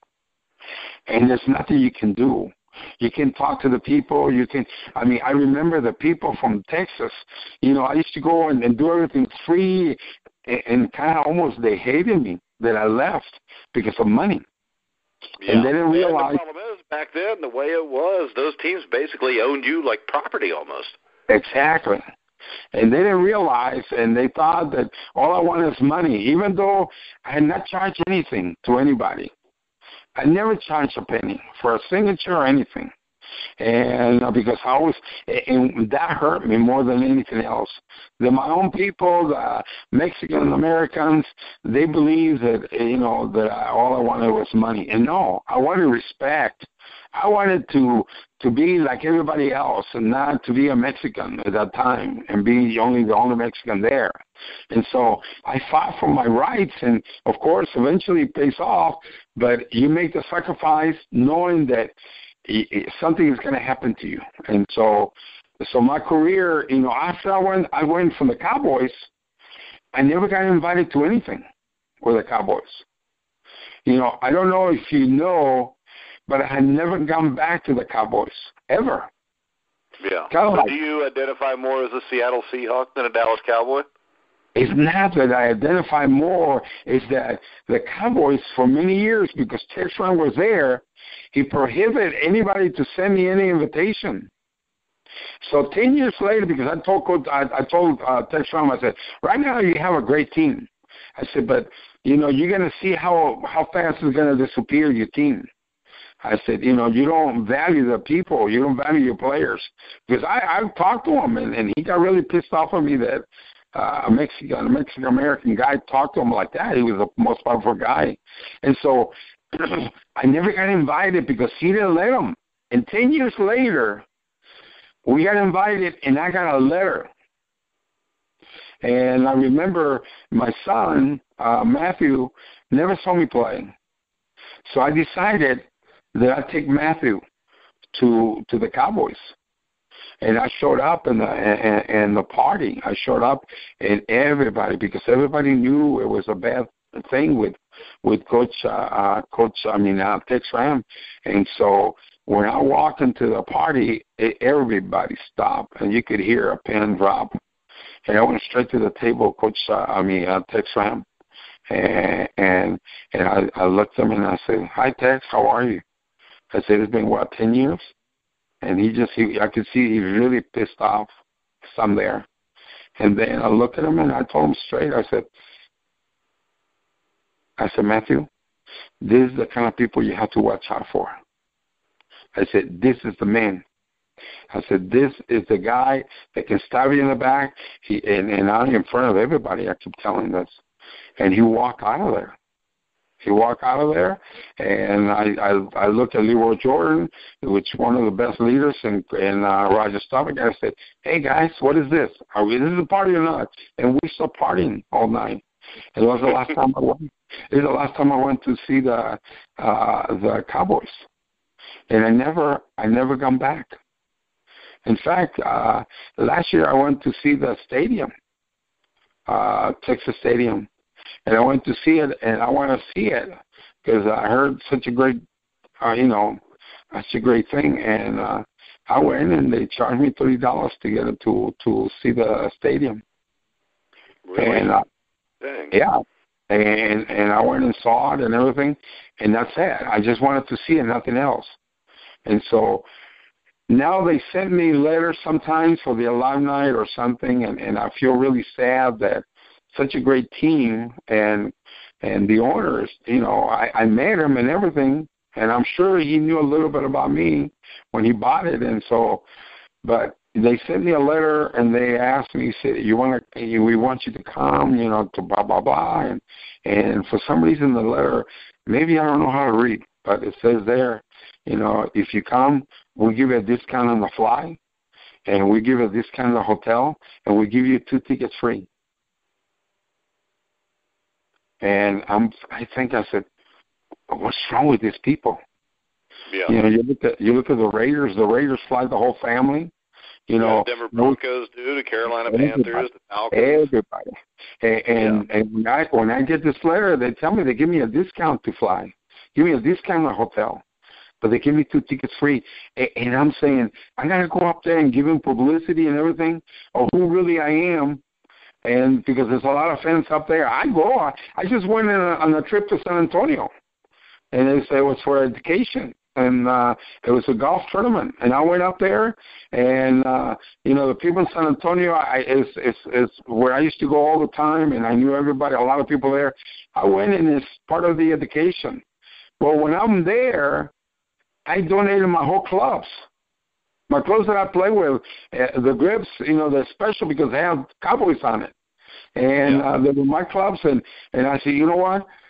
And there's nothing you can do. You can talk to the people. You can, I mean, I remember the people from Texas. You know, I used to go and, and do everything free, and, and kind of almost they hated me that I left because of money. Yeah. And they didn't realize. And the problem is, back then, the way it was, those teams basically owned you like property almost. Exactly. And they didn't realize, and they thought that all I wanted is money, even though I had not charged anything to anybody. I never charged a penny for a signature or anything. And uh, because I was, and that hurt me more than anything else. That my own people, the Mexican Americans, they believe that, you know, that I, all I wanted was money. And no, I wanted respect. I I wanted to to be like everybody else and not to be a Mexican at that time and be only the only Mexican there. And so I fought for my rights, and of course, eventually it pays off. But you make the sacrifice knowing that it, it, something is going to happen to you. And so, so my career, you know, after I went, I went from the Cowboys. I never got invited to anything with the Cowboys. You know, I don't know if you know, but I had never gone back to the Cowboys, ever. Yeah. Kind of so like, do you identify more as a Seattle Seahawk than a Dallas Cowboy? It's not that I identify more. It's that the Cowboys, for many years, because Tex Schramm was there, he prohibited anybody to send me any invitation. So ten years later, because I told Coach, I, I told uh, Tex Schramm, I said, right now you have a great team. I said, but, you know, you're going to see how, how fast it's going to disappear, your team. I said, you know, you don't value the people. You don't value your players. Because I, I talked to him, and, and he got really pissed off at me that uh, a Mexican, a Mexican-American guy talked to him like that. He was the most powerful guy. And so I never got invited because he didn't let him. And ten years later, we got invited, and I got a letter. And I remember my son, uh, Matthew, never saw me play. So I decided that I'd take Matthew to to the Cowboys. And I showed up in the in, in the party. I showed up, and everybody, because everybody knew it was a bad thing with with Coach uh, uh, Coach I mean uh, Tex Schramm. And so when I walked into the party, it, everybody stopped, and you could hear a pin drop. And I went straight to the table, Coach uh, I mean uh, Tex Schramm, and and and I, I looked at him and I said, "Hi Tex, how are you?" I said, "It's been what, ten years?" And he just, he, I could see he was really pissed off. Some there, and then I looked at him and I told him straight. I said, I said, Matthew, this is the kind of people you have to watch out for. I said, this is the man. I said, this is the guy that can stab you in the back. He and, and out in front of everybody. I keep telling this, and he walked out of there. He walked out of there, and I I, I looked at Leroy Jordan, which is one of the best leaders, and and uh, Roger Staubach. I said, "Hey guys, what is this? Are we? This is a party or not?" And we still partying all night. It was the last time I went. It was the last time I went to see the uh, the Cowboys, and I never I never come back. In fact, uh, last year I went to see the stadium, uh, Texas Stadium. And I went to see it, and I want to see it because I heard such a great, uh, you know, such a great thing. And uh, I went, and they charged me thirty dollars to get it to to see the stadium. Really? And uh, Dang. yeah, and and I went and saw it and everything, and that's it. I just wanted to see it, nothing else. And so now they send me letters sometimes for the alumni or something, and, and I feel really sad that such a great team, and and the owners, you know, I, I met him and everything, and I'm sure he knew a little bit about me when he bought it, and so, but they sent me a letter and they asked me, said, you want to, we want you to come, you know, to blah blah blah, and and for some reason the letter, maybe I don't know how to read, but it says there, you know, if you come, we'll give you a discount on the fly, and we give you a discount on the hotel, and we give you two tickets free. And I'm, I think I said, what's wrong with these people? Yeah. You know, you look at you look at the Raiders. The Raiders fly the whole family. You know, yeah, Denver Broncos do, the Carolina Panthers, the Falcons. Everybody. And and, yeah. and when I when I get this letter, they tell me they give me a discount to fly, give me a discount on a hotel, but they give me two tickets free. And, and I'm saying I gotta go up there and give them publicity and everything of who really I am. And because there's a lot of fans up there, I go. I, I just went on a, on a trip to San Antonio, and they say it was for education, and uh, it was a golf tournament. And I went up there, and uh, you know the people in San Antonio I, is is is where I used to go all the time, and I knew everybody, a lot of people there. I went, and it's part of the education. Well, when I'm there, I donated my whole clubs. My clothes that I play with, uh, the grips, you know, they're special because they have Cowboys on it. And yeah. uh, they were my clubs, and, and I said, you know what?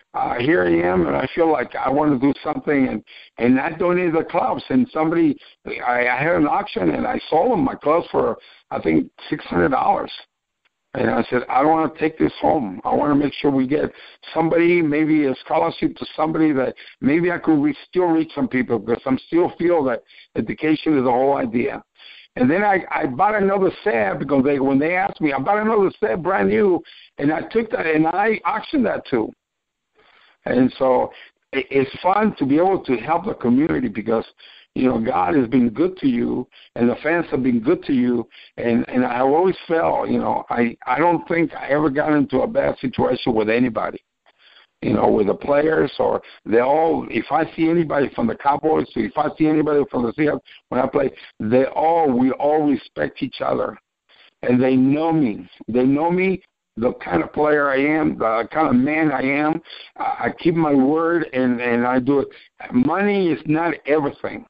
uh, here I am, and I feel like I want to do something, and, and I donated the clubs. And somebody, I, I had an auction, and I sold them my clubs for, I think, six hundred dollars. And I said, I don't want to take this home. I want to make sure we get somebody, maybe a scholarship to somebody that maybe I could re- still reach some people, because I still feel that education is the whole idea. And then I, I bought another set, because they when they asked me, I bought another set brand new, and I took that and I auctioned that too. And so it, it's fun to be able to help the community, because you know, God has been good to you, and the fans have been good to you, and, and I always felt, you know, I, I don't think I ever got into a bad situation with anybody, you know, with the players, or they all, if I see anybody from the Cowboys, or if I see anybody from the Seahawks when I play, they all, we all respect each other, and they know me. They know me, the kind of player I am, the kind of man I am. I keep my word, and, and I do it. Money is not everything.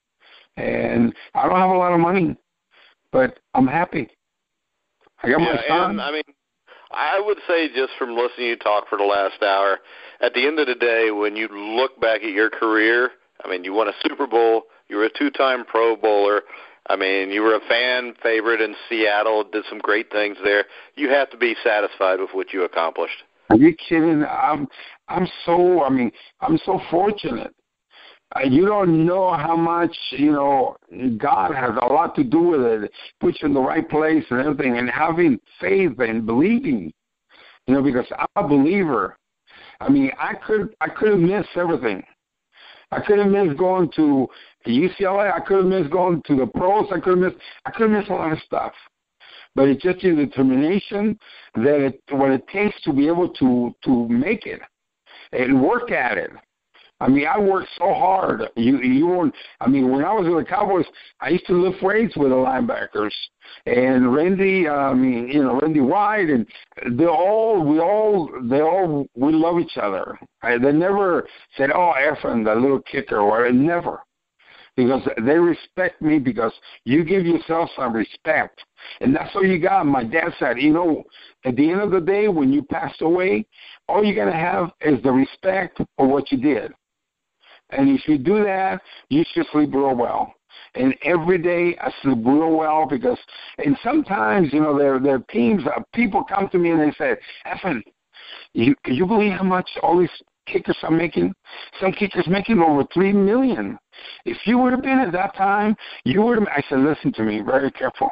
And I don't have a lot of money, but I'm happy. I got yeah, my son. And, I mean, I would say, just from listening to you talk for the last hour, at the end of the day, when you look back at your career, I mean, you won a Super Bowl, you were a two-time Pro Bowler, I mean, you were a fan favorite in Seattle, did some great things there. You have to be satisfied with what you accomplished. Are you kidding? I'm, I'm so, I mean, I'm so fortunate. You don't know how much, you know, God has a lot to do with it, puts you in the right place and everything, and having faith and believing, you know, because I'm a believer. I mean, I could I could have missed everything. I could have missed going to U C L A. I could have missed going to the pros. I could have missed I could have missed a lot of stuff. But it's just your determination that it, what it takes to be able to, to make it and work at it. I mean, I worked so hard. You, you weren't. I mean, when I was with the Cowboys, I used to lift weights with the linebackers, and Randy. Uh, I mean, you know, Randy White, and they all, we all, they all, we love each other. I, they never said, "Oh, effing the little kicker," or never, because they respect me, because you give yourself some respect, and that's all you got. My dad said, you know, at the end of the day, when you pass away, all you're gonna have is the respect for what you did. And if you do that, you should sleep real well. And every day I sleep real well, because, and sometimes, you know, there there are teams, uh, people come to me and they say, Effen, you, can you believe how much all these kickers are making? Some kickers making over three million dollars. If you would have been at that time, you would have, I said, listen to me, very careful.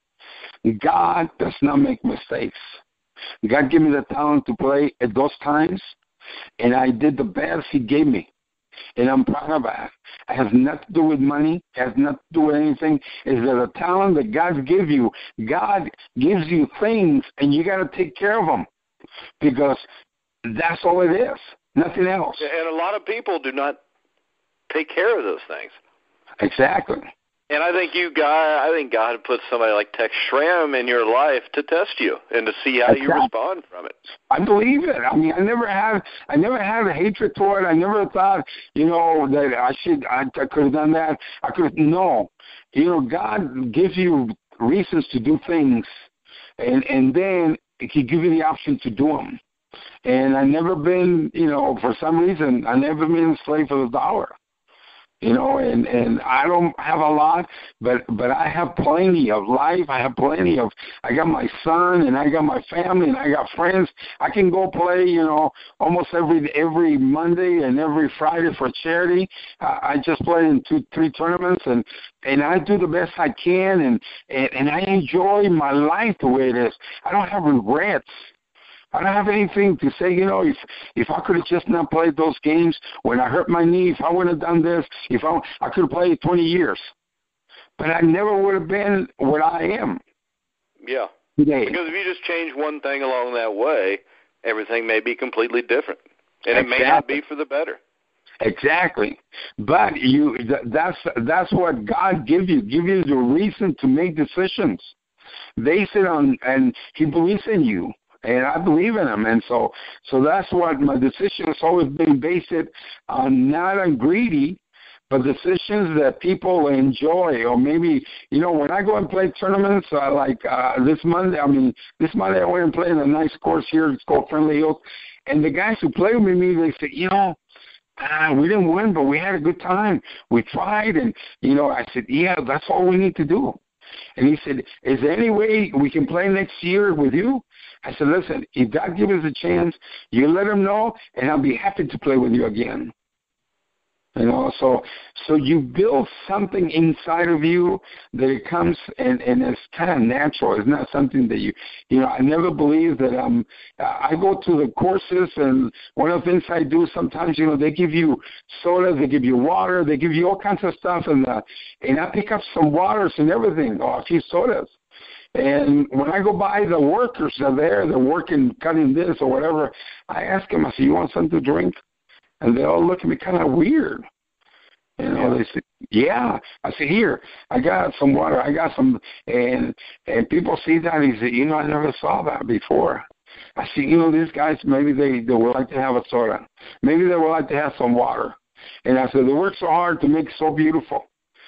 God does not make mistakes. God gave me the talent to play at those times, and I did the best He gave me. And I'm proud of that. It has nothing to do with money. It has nothing to do with anything. It's the talent that God gives you. God gives you things, and you got to take care of them, because that's all it is, nothing else. And a lot of people do not take care of those things. Exactly. And I think you God, I think God put somebody like Tex Schramm in your life to test you and to see how exactly. you respond from it. I believe it. I mean, I never had, I never had a hatred toward it. I never thought, you know, that I should, I, I could have done that. I could have, no. You know, God gives you reasons to do things, and and then He gives you the option to do them. And I never been, you know, for some reason, I never been a slave for the dollar. You know, and, and I don't have a lot, but but I have plenty of life. I have plenty of, I got my son, and I got my family, and I got friends. I can go play, you know, almost every every Monday and every Friday for charity. Uh, I just played in two, three tournaments, and, and I do the best I can, and, and, and I enjoy my life the way it is. I don't have regrets. I don't have anything to say, you know, if if I could have just not played those games when I hurt my knee, if I would have done this, if I I could have played twenty years. But I never would have been what I am. Yeah. Today. Because if you just change one thing along that way, everything may be completely different. And exactly. It may not be for the better. Exactly. But you that's that's what God gives you. Give you the reason to make decisions. They sit on, and He believes in you. And I believe in him, and so so that's what my decision has always been based on, not on greedy, but decisions that people enjoy. Or maybe, you know, when I go and play tournaments, uh, like uh, this Monday, I mean, this Monday I went and played in a nice course here. It's called Friendly Hills, And the guys who played with me, they said, you know, ah, we didn't win, but we had a good time. We tried, and, you know, I said, yeah, that's all we need to do. And he said, is there any way we can play next year with you? I said, listen, if God gives us a chance, you let him know, and I'll be happy to play with you again. You know, so so you build something inside of you that it comes and, and it's kind of natural. It's not something that you, you know, I never believe that um, I go to the courses, and one of the things I do sometimes, you know, they give you sodas, they give you water, they give you all kinds of stuff, and uh, and I pick up some waters and everything, or a few sodas. And when I go by, the workers are there, they're working, cutting this or whatever. I ask them, I say, you want something to drink? And they all look at me kind of weird. You know, yeah. They say, yeah. I say, here, I got some water. I got some. And and people see that, and he said, you know, I never saw that before. I see, you know, these guys, maybe they, they would like to have a soda. Maybe they would like to have some water. And I said, they work so hard to make it so beautiful.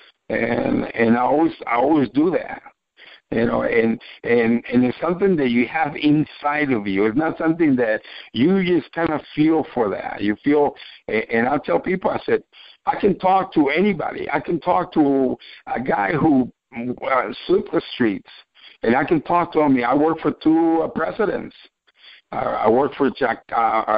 And and I always I always do that. You know, and, and, and it's something that you have inside of you. It's not something that you just kind of feel for that. You feel, and I tell people, I said, I can talk to anybody. I can talk to a guy who uh, sweeps the streets, and I can talk to him. I work for two uh, presidents. Uh, I work for Jack, uh,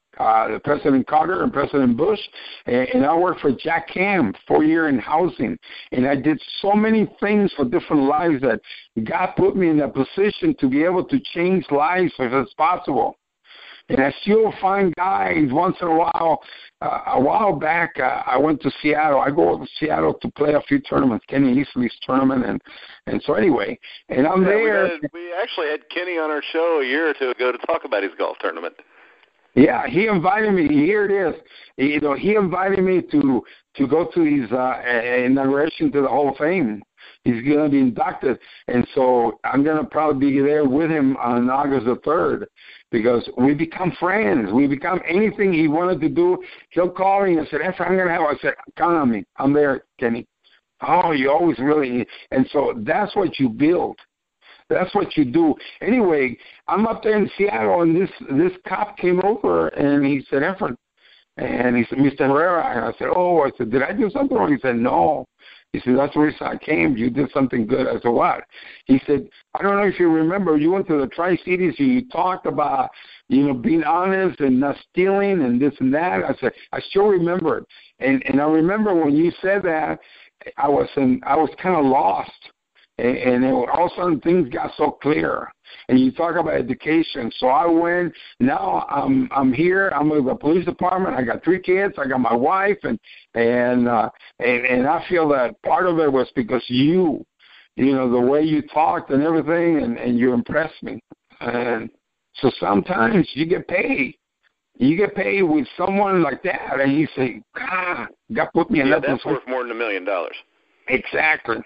uh, President Carter and President Bush, and, and I worked for Jack Cam, four years in housing. And I did so many things for different lives that God put me in a position to be able to change lives if it's possible. And I still find guys once in a while. Uh, a while back, uh, I went to Seattle. I go to Seattle to play a few tournaments, Kenny Easley's tournament, and and so anyway, and I'm yeah, there. We, had, we actually had Kenny on our show a year or two ago to talk about his golf tournament. Yeah, he invited me. Here it is. You know, he invited me to to go to his uh, inauguration to the Hall of Fame. He's going to be inducted, and so I'm going to probably be there with him on August the third, because we become friends. We become anything he wanted to do. He'll call me and say, "That's what I'm going to have." I said, "Count on me. I'm there, Kenny." Oh, you always really, and so that's what you build. That's what you do. Anyway, I'm up there in Seattle, and this this cop came over, and he said, "Efren," and he said, "Mister Herrera," and I said, "Oh," I said, "Did I do something wrong?" He said, "No." He said, "That's the reason I came. You did something good." I said, "What?" He said, "I don't know if you remember, you went to the Tri-Cities, you talked about, you know, being honest and not stealing and this and that." I said, "I still remember it." And and I remember when you said that, I was in, I was kind of lost. And, and it, all of a sudden things got so clear. And you talk about education. So I went. Now I'm I'm here. I'm with the police department. I got three kids. I got my wife, and and uh, and, and I feel that part of it was because you, you know, the way you talked and everything, and, and you impressed me. And so sometimes you get paid. You get paid with someone like that, and you say, "God, God put me in yeah, that." Yeah, that's worth more than a million dollars. Exactly.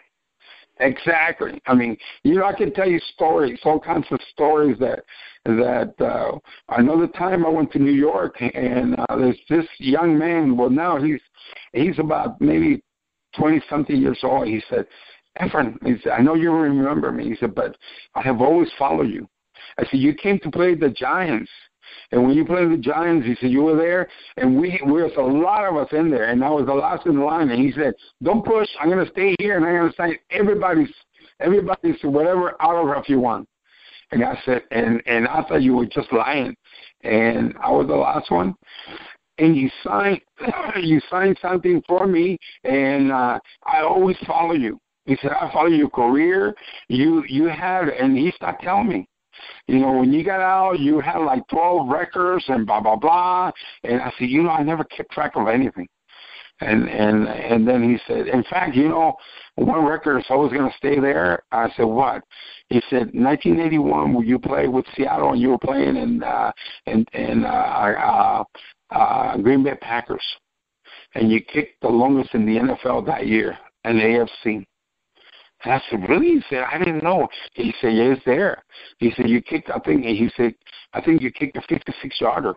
Exactly. I mean, you know, I can tell you stories, all kinds of stories that that uh, another time I went to New York, and uh, there's this young man. Well, now he's he's about maybe twenty something years old. He said, "Efren," he said, "I know you remember me." He said, "But I have always followed you." I said, "You came to play the Giants." And when you played the Giants, he said, you were there, and we, we was a lot of us in there, and I was the last in the line. And he said, "Don't push. I'm going to stay here, and I'm going to sign everybody's, everybody's whatever autograph you want." And I said, and, and I thought you were just lying. And I was the last one. And you signed, you signed something for me, and uh, I always follow you. He said, "I follow your career. You, you had," and he started telling me, you know, when you got out, you had like twelve records and blah, blah, blah. And I said, you know, I never kept track of anything. And and and then he said, in fact, you know, one record is always going to stay there. I said, what? He said, nineteen eighty-one, when you played with Seattle, and you were playing in, uh, in, in uh, uh, uh, Green Bay Packers. And you kicked the longest in the N F L that year in the A F C. And I said, "Really?" He said, "I didn't know." He said, "Yeah, it's there." He said, "You kicked," I think, he said, "I think you kicked a fifty-six yarder."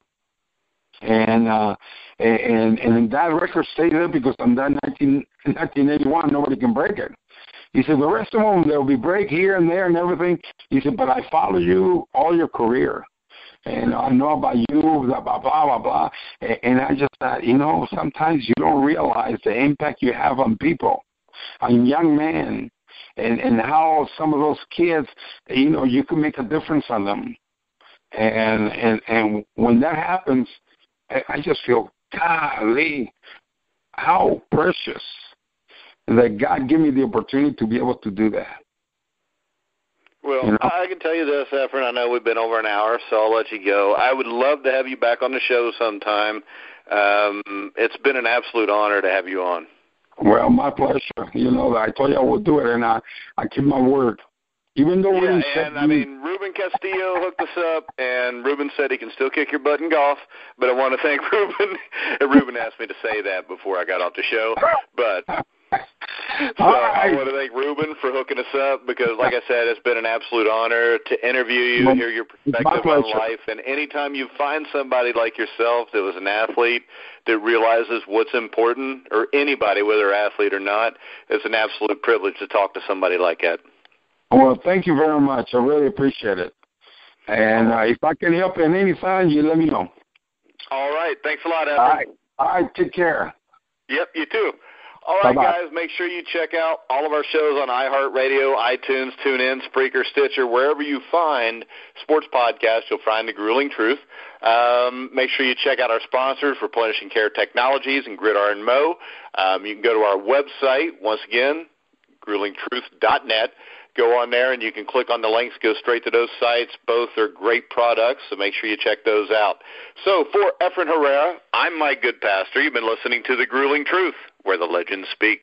And, uh, and, and that record stayed there because on that nineteen, nineteen eighty-one, nobody can break it. He said, "The rest of them, there'll be break here and there and everything." He said, "But I follow you all your career." and I know about you, blah, blah, blah, blah, blah. And, and I just thought, you know, sometimes you don't realize the impact you have on people, on young men, and, and how some of those kids, you know, you can make a difference on them. And and, and when that happens, I, I just feel, golly, how precious that God gave me the opportunity to be able to do that. Well, you know? I can tell you this, Efren. I know we've been over an hour, so I'll let you go. I would love to have you back on the show sometime. Um, it's been an absolute honor to have you on. Well, my pleasure. You know, I told you I would do it, and I, I keep my word. Even though yeah, we and I mean, Ruben Castillo hooked us up, and Ruben said he can still kick your butt in golf. But I want to thank Ruben. Ruben asked me to say that before I got off the show. But so right. I want to thank Ruben for hooking us up because, like I said, it's been an absolute honor to interview you, hear your perspective on life. And anytime you find somebody like yourself that was an athlete that realizes what's important, or anybody, whether athlete or not, it's an absolute privilege to talk to somebody like that. Well, thank you very much. I really appreciate it. And uh, if I can help in any time, you let me know. All right. Thanks a lot, Efren. All right. All right. Take care. Yep, you too. All right, Bye-bye. guys, make sure you check out all of our shows on iHeartRadio, iTunes, TuneIn, Spreaker, Stitcher, wherever you find sports podcasts, you'll find The Grueling Truth. Um, make sure you check out our sponsors, Replenishing Care Technologies and Gridiron Mo. Um, you can go to our website, once again, grueling truth dot net. Go on there, and you can click on the links, go straight to those sites. Both are great products, so make sure you check those out. So for Efren Herrera, I'm Mike Goodpaster. You've been listening to The Grueling Truth, where the legends speak.